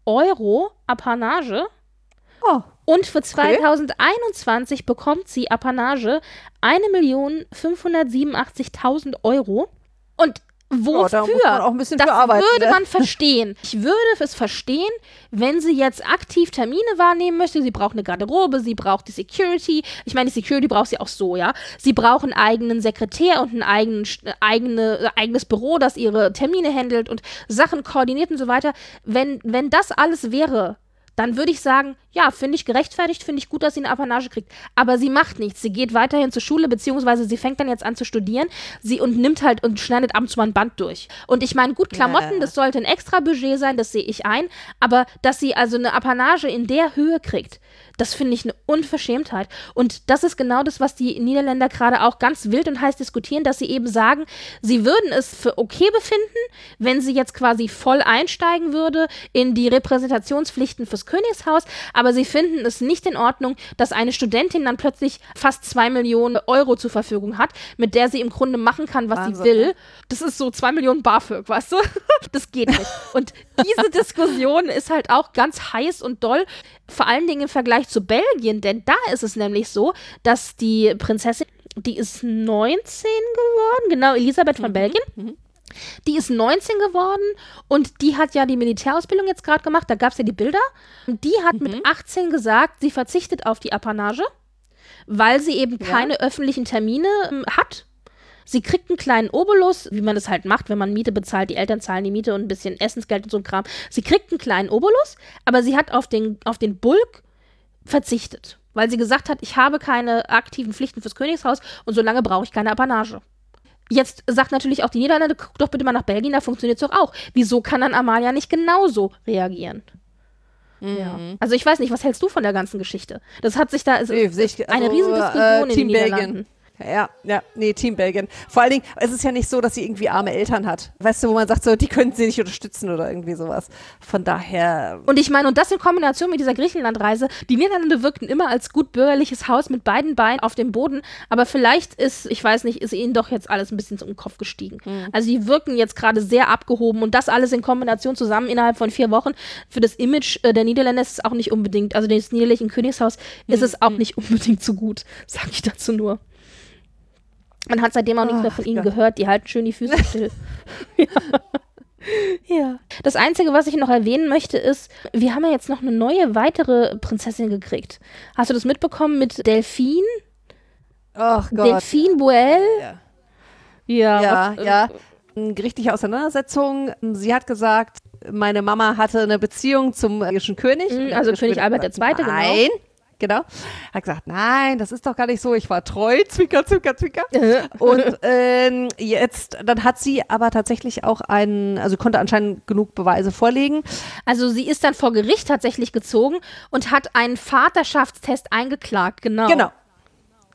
Euro Apanage. Oh. Und für zwanzig einundzwanzig bekommt sie Apanage eine Million fünfhundertsiebenundachtzigtausend Euro. Und wofür? Oh, da muss man auch ein bisschen das für arbeiten, würde ne? man verstehen. Ich würde es verstehen, wenn sie jetzt aktiv Termine wahrnehmen möchte. Sie braucht eine Garderobe, sie braucht die Security. Ich meine, die Security braucht sie auch so, ja. Sie braucht einen eigenen Sekretär und ein eigenen, eigene, eigenes Büro, das ihre Termine handelt und Sachen koordiniert und so weiter. Wenn, wenn das alles wäre, dann würde ich sagen, ja, finde ich gerechtfertigt, finde ich gut, dass sie eine Apanage kriegt. Aber sie macht nichts. Sie geht weiterhin zur Schule, beziehungsweise sie fängt dann jetzt an zu studieren. Sie und nimmt halt und schneidet ab und zu mal ein Band durch. Und ich meine, gut, Klamotten, Ja. das sollte ein extra Budget sein, das sehe ich ein. Aber dass sie also eine Apanage in der Höhe kriegt, das finde ich eine Unverschämtheit. Und das ist genau das, was die Niederländer gerade auch ganz wild und heiß diskutieren, dass sie eben sagen, sie würden es für okay befinden, wenn sie jetzt quasi voll einsteigen würde in die Repräsentationspflichten fürs Königshaus, aber sie finden es nicht in Ordnung, dass eine Studentin dann plötzlich fast zwei Millionen Euro zur Verfügung hat, mit der sie im Grunde machen kann, was Wahnsinn, sie will. ne? Das ist so zwei Millionen BAföG, weißt du? Das geht nicht. Und diese Diskussion ist halt auch ganz heiß und doll, vor allen Dingen im Vergleich zu Belgien, denn da ist es nämlich so, dass die Prinzessin, die ist neunzehn geworden, genau, Elisabeth von Mhm. Belgien, die ist neunzehn geworden und die hat ja die Militärausbildung jetzt gerade gemacht, da gab es ja die Bilder. Und die hat mit achtzehn gesagt, sie verzichtet auf die Apanage, weil sie eben Ja. keine öffentlichen Termine ähm, hat. Sie kriegt einen kleinen Obolus, wie man das halt macht, wenn man Miete bezahlt, die Eltern zahlen die Miete und ein bisschen Essensgeld und so ein Kram. Sie kriegt einen kleinen Obolus, aber sie hat auf den, auf den Bulk verzichtet, weil sie gesagt hat, ich habe keine aktiven Pflichten fürs Königshaus und solange brauche ich keine Apanage. Jetzt sagt natürlich auch die Niederlande, guck doch bitte mal nach Belgien, da funktioniert es doch auch. Wieso kann dann Amalia nicht genauso reagieren? Ja. Also ich weiß nicht, was hältst du von der ganzen Geschichte? Das hat sich da, es Nee, ist sehe ich- eine also, Riesendiskussion äh, in den Team Belgien. Niederlanden. Ja, ja, nee, Team Belgien. Vor allen Dingen, es ist ja nicht so, dass sie irgendwie arme Eltern hat. Weißt du, wo man sagt, so, die können sie nicht unterstützen oder irgendwie sowas. Von daher. Und ich meine, und das in Kombination mit dieser Griechenlandreise, die Niederlande wirkten immer als gut bürgerliches Haus mit beiden Beinen auf dem Boden, aber vielleicht ist, ich weiß nicht, ist ihnen doch jetzt alles ein bisschen zum Kopf gestiegen. Also die wirken jetzt gerade sehr abgehoben und das alles in Kombination zusammen innerhalb von vier Wochen für das Image äh, der Niederländer ist es auch nicht unbedingt, also des niederländischen Königshaus ist es auch nicht unbedingt so gut, sag ich dazu nur. Man hat seitdem auch nichts mehr von Ach ihnen Gott. gehört, die halten schön die Füße still. Ja. Ja. Das Einzige, was ich noch erwähnen möchte, ist, wir haben ja jetzt noch eine neue, weitere Prinzessin gekriegt. Hast du das mitbekommen mit Delphine? Ach Gott. Delphine Boel? Ja, Ja, ja. was, äh, ja. Eine gerichtliche Auseinandersetzung. Sie hat gesagt, meine Mama hatte eine Beziehung zum belgischen König. Mhm, also Und König später Albert der gesagt, Zweite, genau. Nein, genau. Hat gesagt, nein, das ist doch gar nicht so. Ich war treu, Zwinker, Zwinker, Zwinker. Äh. Und ähm, jetzt, dann hat sie aber tatsächlich auch einen, also konnte anscheinend genug Beweise vorlegen. Also sie ist dann vor Gericht tatsächlich gezogen und hat einen Vaterschaftstest eingeklagt, genau. Genau.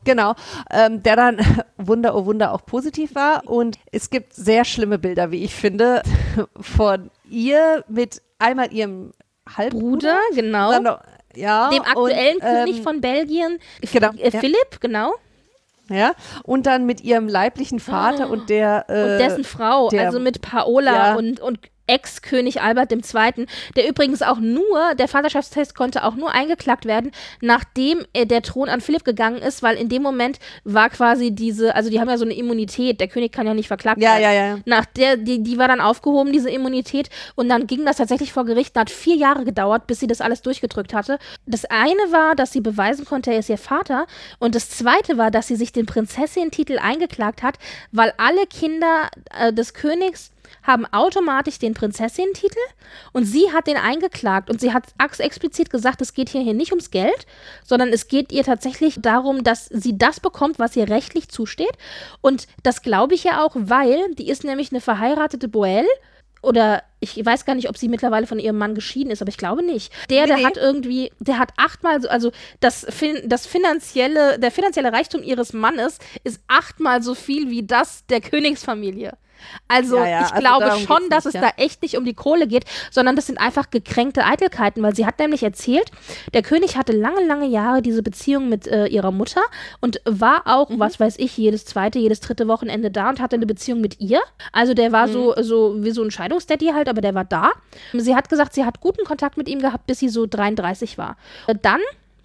Genau, ähm, der dann, Wunder, oh Wunder, auch positiv war. Und es gibt sehr schlimme Bilder, wie ich finde, von ihr mit einmal ihrem Halbbruder. Bruder, genau. Dann noch, ja, Dem aktuellen und, ähm, König von Belgien, genau, äh, ja. Philipp, genau. Ja, und dann mit ihrem leiblichen Vater Oh. und der äh, Und dessen Frau, der, also mit Paola ja. und, und Ex-König Albert der Zweite., der übrigens auch nur, der Vaterschaftstest konnte auch nur eingeklagt werden, nachdem äh, der Thron an Philipp gegangen ist, weil in dem Moment war quasi diese, also die haben ja so eine Immunität, der König kann ja nicht verklagt Ja, werden. ja, ja. Nach der, die, die war dann aufgehoben, diese Immunität, und dann ging das tatsächlich vor Gericht, hat vier Jahre gedauert, bis sie das alles durchgedrückt hatte. Das eine war, dass sie beweisen konnte, er ist ihr Vater, und das zweite war, dass sie sich den Prinzessin-Titel eingeklagt hat, weil alle Kinder äh, des Königs haben automatisch den Prinzessin-Titel, und sie hat den eingeklagt, und sie hat explizit gesagt, es geht hier, hier nicht ums Geld, sondern es geht ihr tatsächlich darum, dass sie das bekommt, was ihr rechtlich zusteht, und das glaube ich ja auch, weil die ist nämlich eine verheiratete Boelle, oder ich weiß gar nicht, ob sie mittlerweile von ihrem Mann geschieden ist, aber ich glaube nicht. Der, Nee, der nee. hat irgendwie, der hat achtmal so, also das, fin das finanzielle, der finanzielle Reichtum ihres Mannes ist achtmal so viel wie das der Königsfamilie. Also Ja, ja, ich also glaube darum schon, geht's dass nicht, es ja. da echt nicht um die Kohle geht, sondern das sind einfach gekränkte Eitelkeiten, weil sie hat nämlich erzählt, der König hatte lange, lange Jahre diese Beziehung mit äh, ihrer Mutter und war auch, Mhm. was weiß ich, jedes zweite, jedes dritte Wochenende da und hatte eine Beziehung mit ihr. Also der war Mhm. so, so wie so ein Scheidungsdaddy halt, aber der war da. Sie hat gesagt, sie hat guten Kontakt mit ihm gehabt, bis sie so dreiunddreißig war. Äh, Dann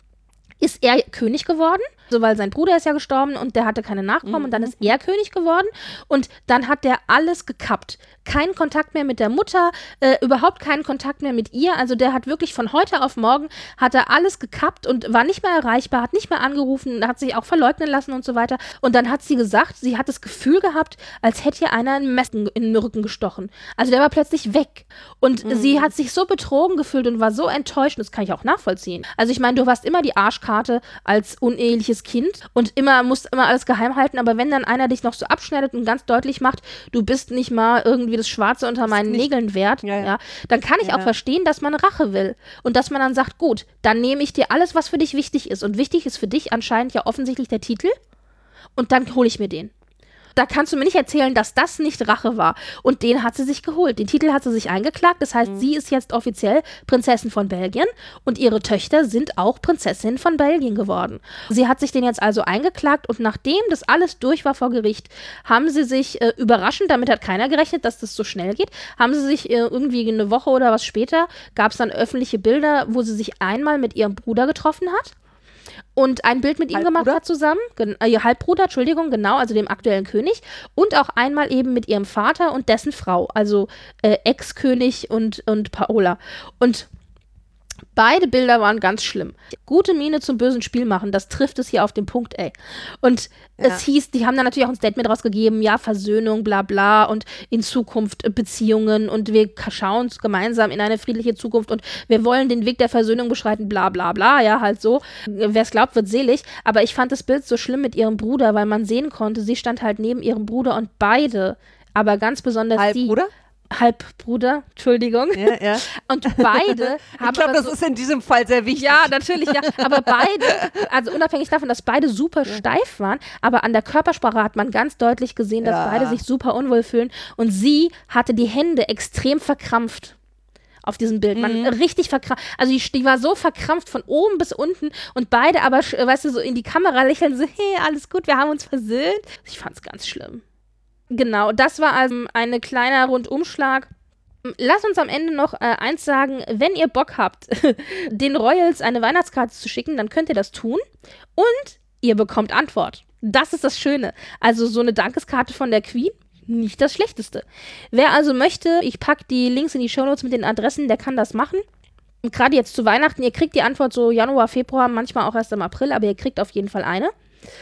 ist er König geworden, so weil sein Bruder ist ja gestorben und der hatte keine Nachkommen, und dann ist er König geworden, und dann hat der alles gekappt. Keinen Kontakt mehr mit der Mutter, äh, überhaupt keinen Kontakt mehr mit ihr, also der hat wirklich von heute auf morgen, hat er alles gekappt und war nicht mehr erreichbar, hat nicht mehr angerufen, hat sich auch verleugnen lassen und so weiter, und dann hat sie gesagt, sie hat das Gefühl gehabt, als hätte ihr einer ein Messer in den Rücken gestochen. Also der war plötzlich weg, und Mhm. sie hat sich so betrogen gefühlt und war so enttäuscht, und das kann ich auch nachvollziehen. Also ich meine, du warst immer die Arschkarte als uneheliches Kind und immer musst immer alles geheim halten, aber wenn dann einer dich noch so abschneidet und ganz deutlich macht, du bist nicht mal irgendwie das Schwarze unter meinen nicht- Nägeln wert, Ja, ja, ja. dann kann ich Ja, auch ja. verstehen, dass man Rache will und dass man dann sagt, gut, dann nehme ich dir alles, was für dich wichtig ist, und wichtig ist für dich anscheinend ja offensichtlich der Titel, und dann hole ich mir den. Da kannst du mir nicht erzählen, dass das nicht Rache war. Und den hat sie sich geholt. Den Titel hat sie sich eingeklagt. Das heißt, Mhm. sie ist jetzt offiziell Prinzessin von Belgien, und ihre Töchter sind auch Prinzessinnen von Belgien geworden. Sie hat sich den jetzt also eingeklagt, und nachdem das alles durch war vor Gericht, haben sie sich äh, überraschend, damit hat keiner gerechnet, dass das so schnell geht, haben sie sich äh, irgendwie eine Woche oder was später, gab es dann öffentliche Bilder, wo sie sich einmal mit ihrem Bruder getroffen hat und ein Bild mit ihm gemacht Halbbruder? hat zusammen, gen äh, ihr Halbbruder, Entschuldigung, genau, also dem aktuellen König, und auch einmal eben mit ihrem Vater und dessen Frau, also äh, Ex-König und, und Paola. Und beide Bilder waren ganz schlimm. Gute Miene zum bösen Spiel machen, das trifft es hier auf den Punkt, ey. Und Ja. es hieß, die haben dann natürlich auch ein Statement rausgegeben, ja, Versöhnung, bla bla, und in Zukunft äh, Beziehungen, und wir ka- schauen uns gemeinsam in eine friedliche Zukunft, und wir wollen den Weg der Versöhnung beschreiten, bla bla bla, ja, halt so. Wer es glaubt, wird selig. Aber ich fand das Bild so schlimm mit ihrem Bruder, weil man sehen konnte, sie stand halt neben ihrem Bruder, und beide, aber ganz besonders Halbbruder? sie, Halbbruder, Entschuldigung, Ja, ja. und beide haben Ich glaube, aber das so, ist in diesem Fall sehr wichtig. ja, natürlich, ja. Aber beide, also unabhängig davon, dass beide super steif waren, aber an der Körpersprache hat man ganz deutlich gesehen, dass Ja. beide sich super unwohl fühlen. Und sie hatte die Hände extrem verkrampft auf diesem Bild. Man Mhm. richtig verkrampft. Also die, die war so verkrampft von oben bis unten, und beide aber, sch- weißt du, so in die Kamera lächeln, so, hey, alles gut, wir haben uns versöhnt. Ich fand's ganz schlimm. Genau, das war also ein kleiner Rundumschlag. Lass uns am Ende noch äh, eins sagen, wenn ihr Bock habt, den Royals eine Weihnachtskarte zu schicken, dann könnt ihr das tun, und ihr bekommt Antwort. Das ist das Schöne. Also so eine Dankeskarte von der Queen, nicht das Schlechteste. Wer also möchte, ich packe die Links in die Shownotes mit den Adressen, der kann das machen. Und gerade jetzt zu Weihnachten, ihr kriegt die Antwort so Januar, Februar, manchmal auch erst im April, aber ihr kriegt auf jeden Fall eine.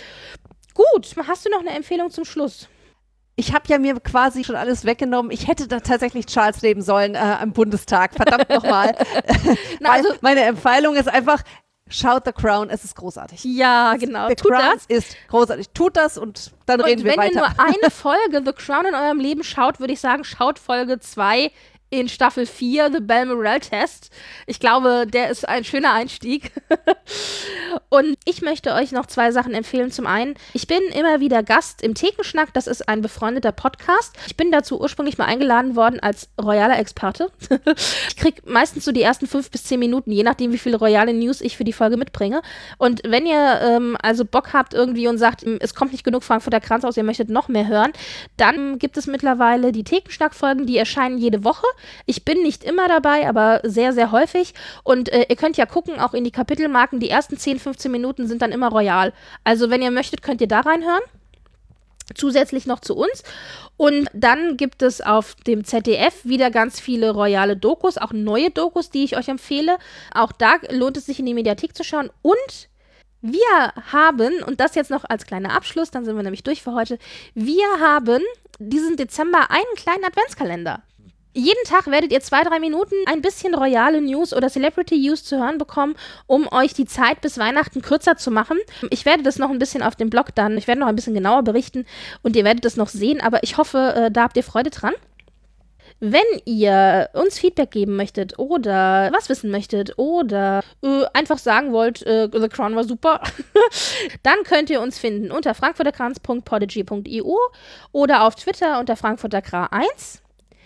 Gut, hast du noch eine Empfehlung zum Schluss? Ich habe ja mir quasi schon alles weggenommen. Ich hätte da tatsächlich Charles leben sollen äh, am Bundestag. Verdammt nochmal. Na, Weil also- meine Empfehlung ist einfach, schaut The Crown, es ist großartig. Ja, genau. The Tut Crown das. ist großartig. Tut das, und dann reden Und wir wenn weiter. ihr nur eine Folge The Crown in eurem Leben schaut, würde ich sagen, schaut Folge zwei in Staffel vier, The Balmoral Test. Ich glaube, der ist ein schöner Einstieg. Und ich möchte euch noch zwei Sachen empfehlen. Zum einen, ich bin immer wieder Gast im Thekenschnack. Das ist ein befreundeter Podcast. Ich bin dazu ursprünglich mal eingeladen worden als royaler Experte. Ich kriege meistens so die ersten fünf bis zehn Minuten, je nachdem, wie viele royale News ich für die Folge mitbringe. Und wenn ihr ähm, also Bock habt irgendwie und sagt, es kommt nicht genug Frankfurter Kranz aus, ihr möchtet noch mehr hören, dann gibt es mittlerweile die Thekenschnack-Folgen, die erscheinen jede Woche. Ich bin nicht immer dabei, aber sehr, sehr häufig. Und äh, ihr könnt ja gucken, auch in die Kapitelmarken, die ersten zehn, fünfzehn Minuten sind dann immer royal. Also wenn ihr möchtet, könnt ihr da reinhören. Zusätzlich noch zu uns. Und dann gibt es auf dem Z D F wieder ganz viele royale Dokus, auch neue Dokus, die ich euch empfehle. Auch da lohnt es sich, in die Mediathek zu schauen. Und wir haben, und das jetzt noch als kleiner Abschluss, dann sind wir nämlich durch für heute, wir haben diesen Dezember einen kleinen Adventskalender. Jeden Tag werdet ihr zwei, drei Minuten ein bisschen royale News oder Celebrity News zu hören bekommen, um euch die Zeit bis Weihnachten kürzer zu machen. Ich werde das noch ein bisschen auf dem Blog dann, ich werde noch ein bisschen genauer berichten und ihr werdet das noch sehen, aber ich hoffe, äh, da habt ihr Freude dran. Wenn ihr uns Feedback geben möchtet oder was wissen möchtet oder äh, einfach sagen wollt, äh, The Crown war super, dann könnt ihr uns finden unter frankfurterkranz punkt podigy punkt i u oder auf Twitter unter frankfurterkra eins.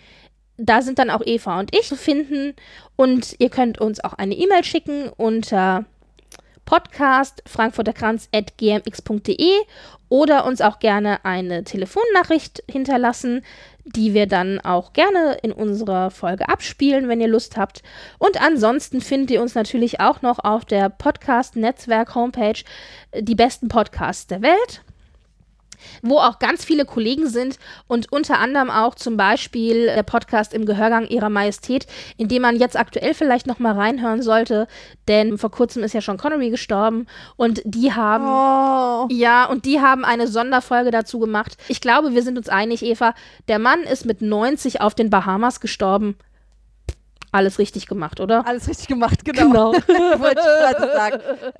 Da sind dann auch Eva und ich zu finden und ihr könnt uns auch eine E-Mail schicken unter podcast frankfurterkranz at g m x punkt d e oder uns auch gerne eine Telefonnachricht hinterlassen, die wir dann auch gerne in unserer Folge abspielen, wenn ihr Lust habt. Und ansonsten findet ihr uns natürlich auch noch auf der Podcast-Netzwerk-Homepage die besten Podcasts der Welt, wo auch ganz viele Kollegen sind und unter anderem auch zum Beispiel der Podcast Im Gehörgang Ihrer Majestät, in dem man jetzt aktuell vielleicht noch mal reinhören sollte, denn vor kurzem ist ja Sean Connery gestorben und die haben Oh. ja, und die haben eine Sonderfolge dazu gemacht. Ich glaube, wir sind uns einig, Eva, der Mann ist mit neunzig auf den Bahamas gestorben. Alles richtig gemacht, oder? Alles richtig gemacht, genau. Genau. Wollte ich gerade sagen.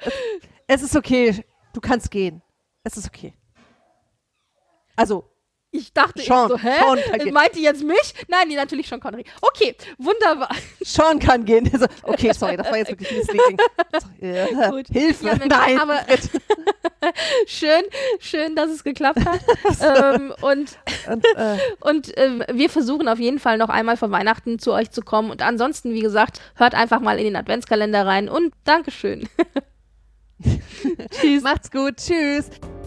Es ist okay, du kannst gehen. Es ist okay. Also, Ich dachte Sean, eben so, hä? Sean kann gehen. Meint ihr jetzt mich? Nein, nee, natürlich Sean Connery. Okay, wunderbar. Sean kann gehen. Also, okay, sorry, das war jetzt wirklich misleading. Ja, Gut. Hilfe, Ja, Mensch, nein. aber schön, schön, dass es geklappt hat. ähm, und Und, äh, und ähm, wir versuchen auf jeden Fall noch einmal vor Weihnachten zu euch zu kommen. Und ansonsten, wie gesagt, hört einfach mal in den Adventskalender rein und Dankeschön. Macht's gut, tschüss.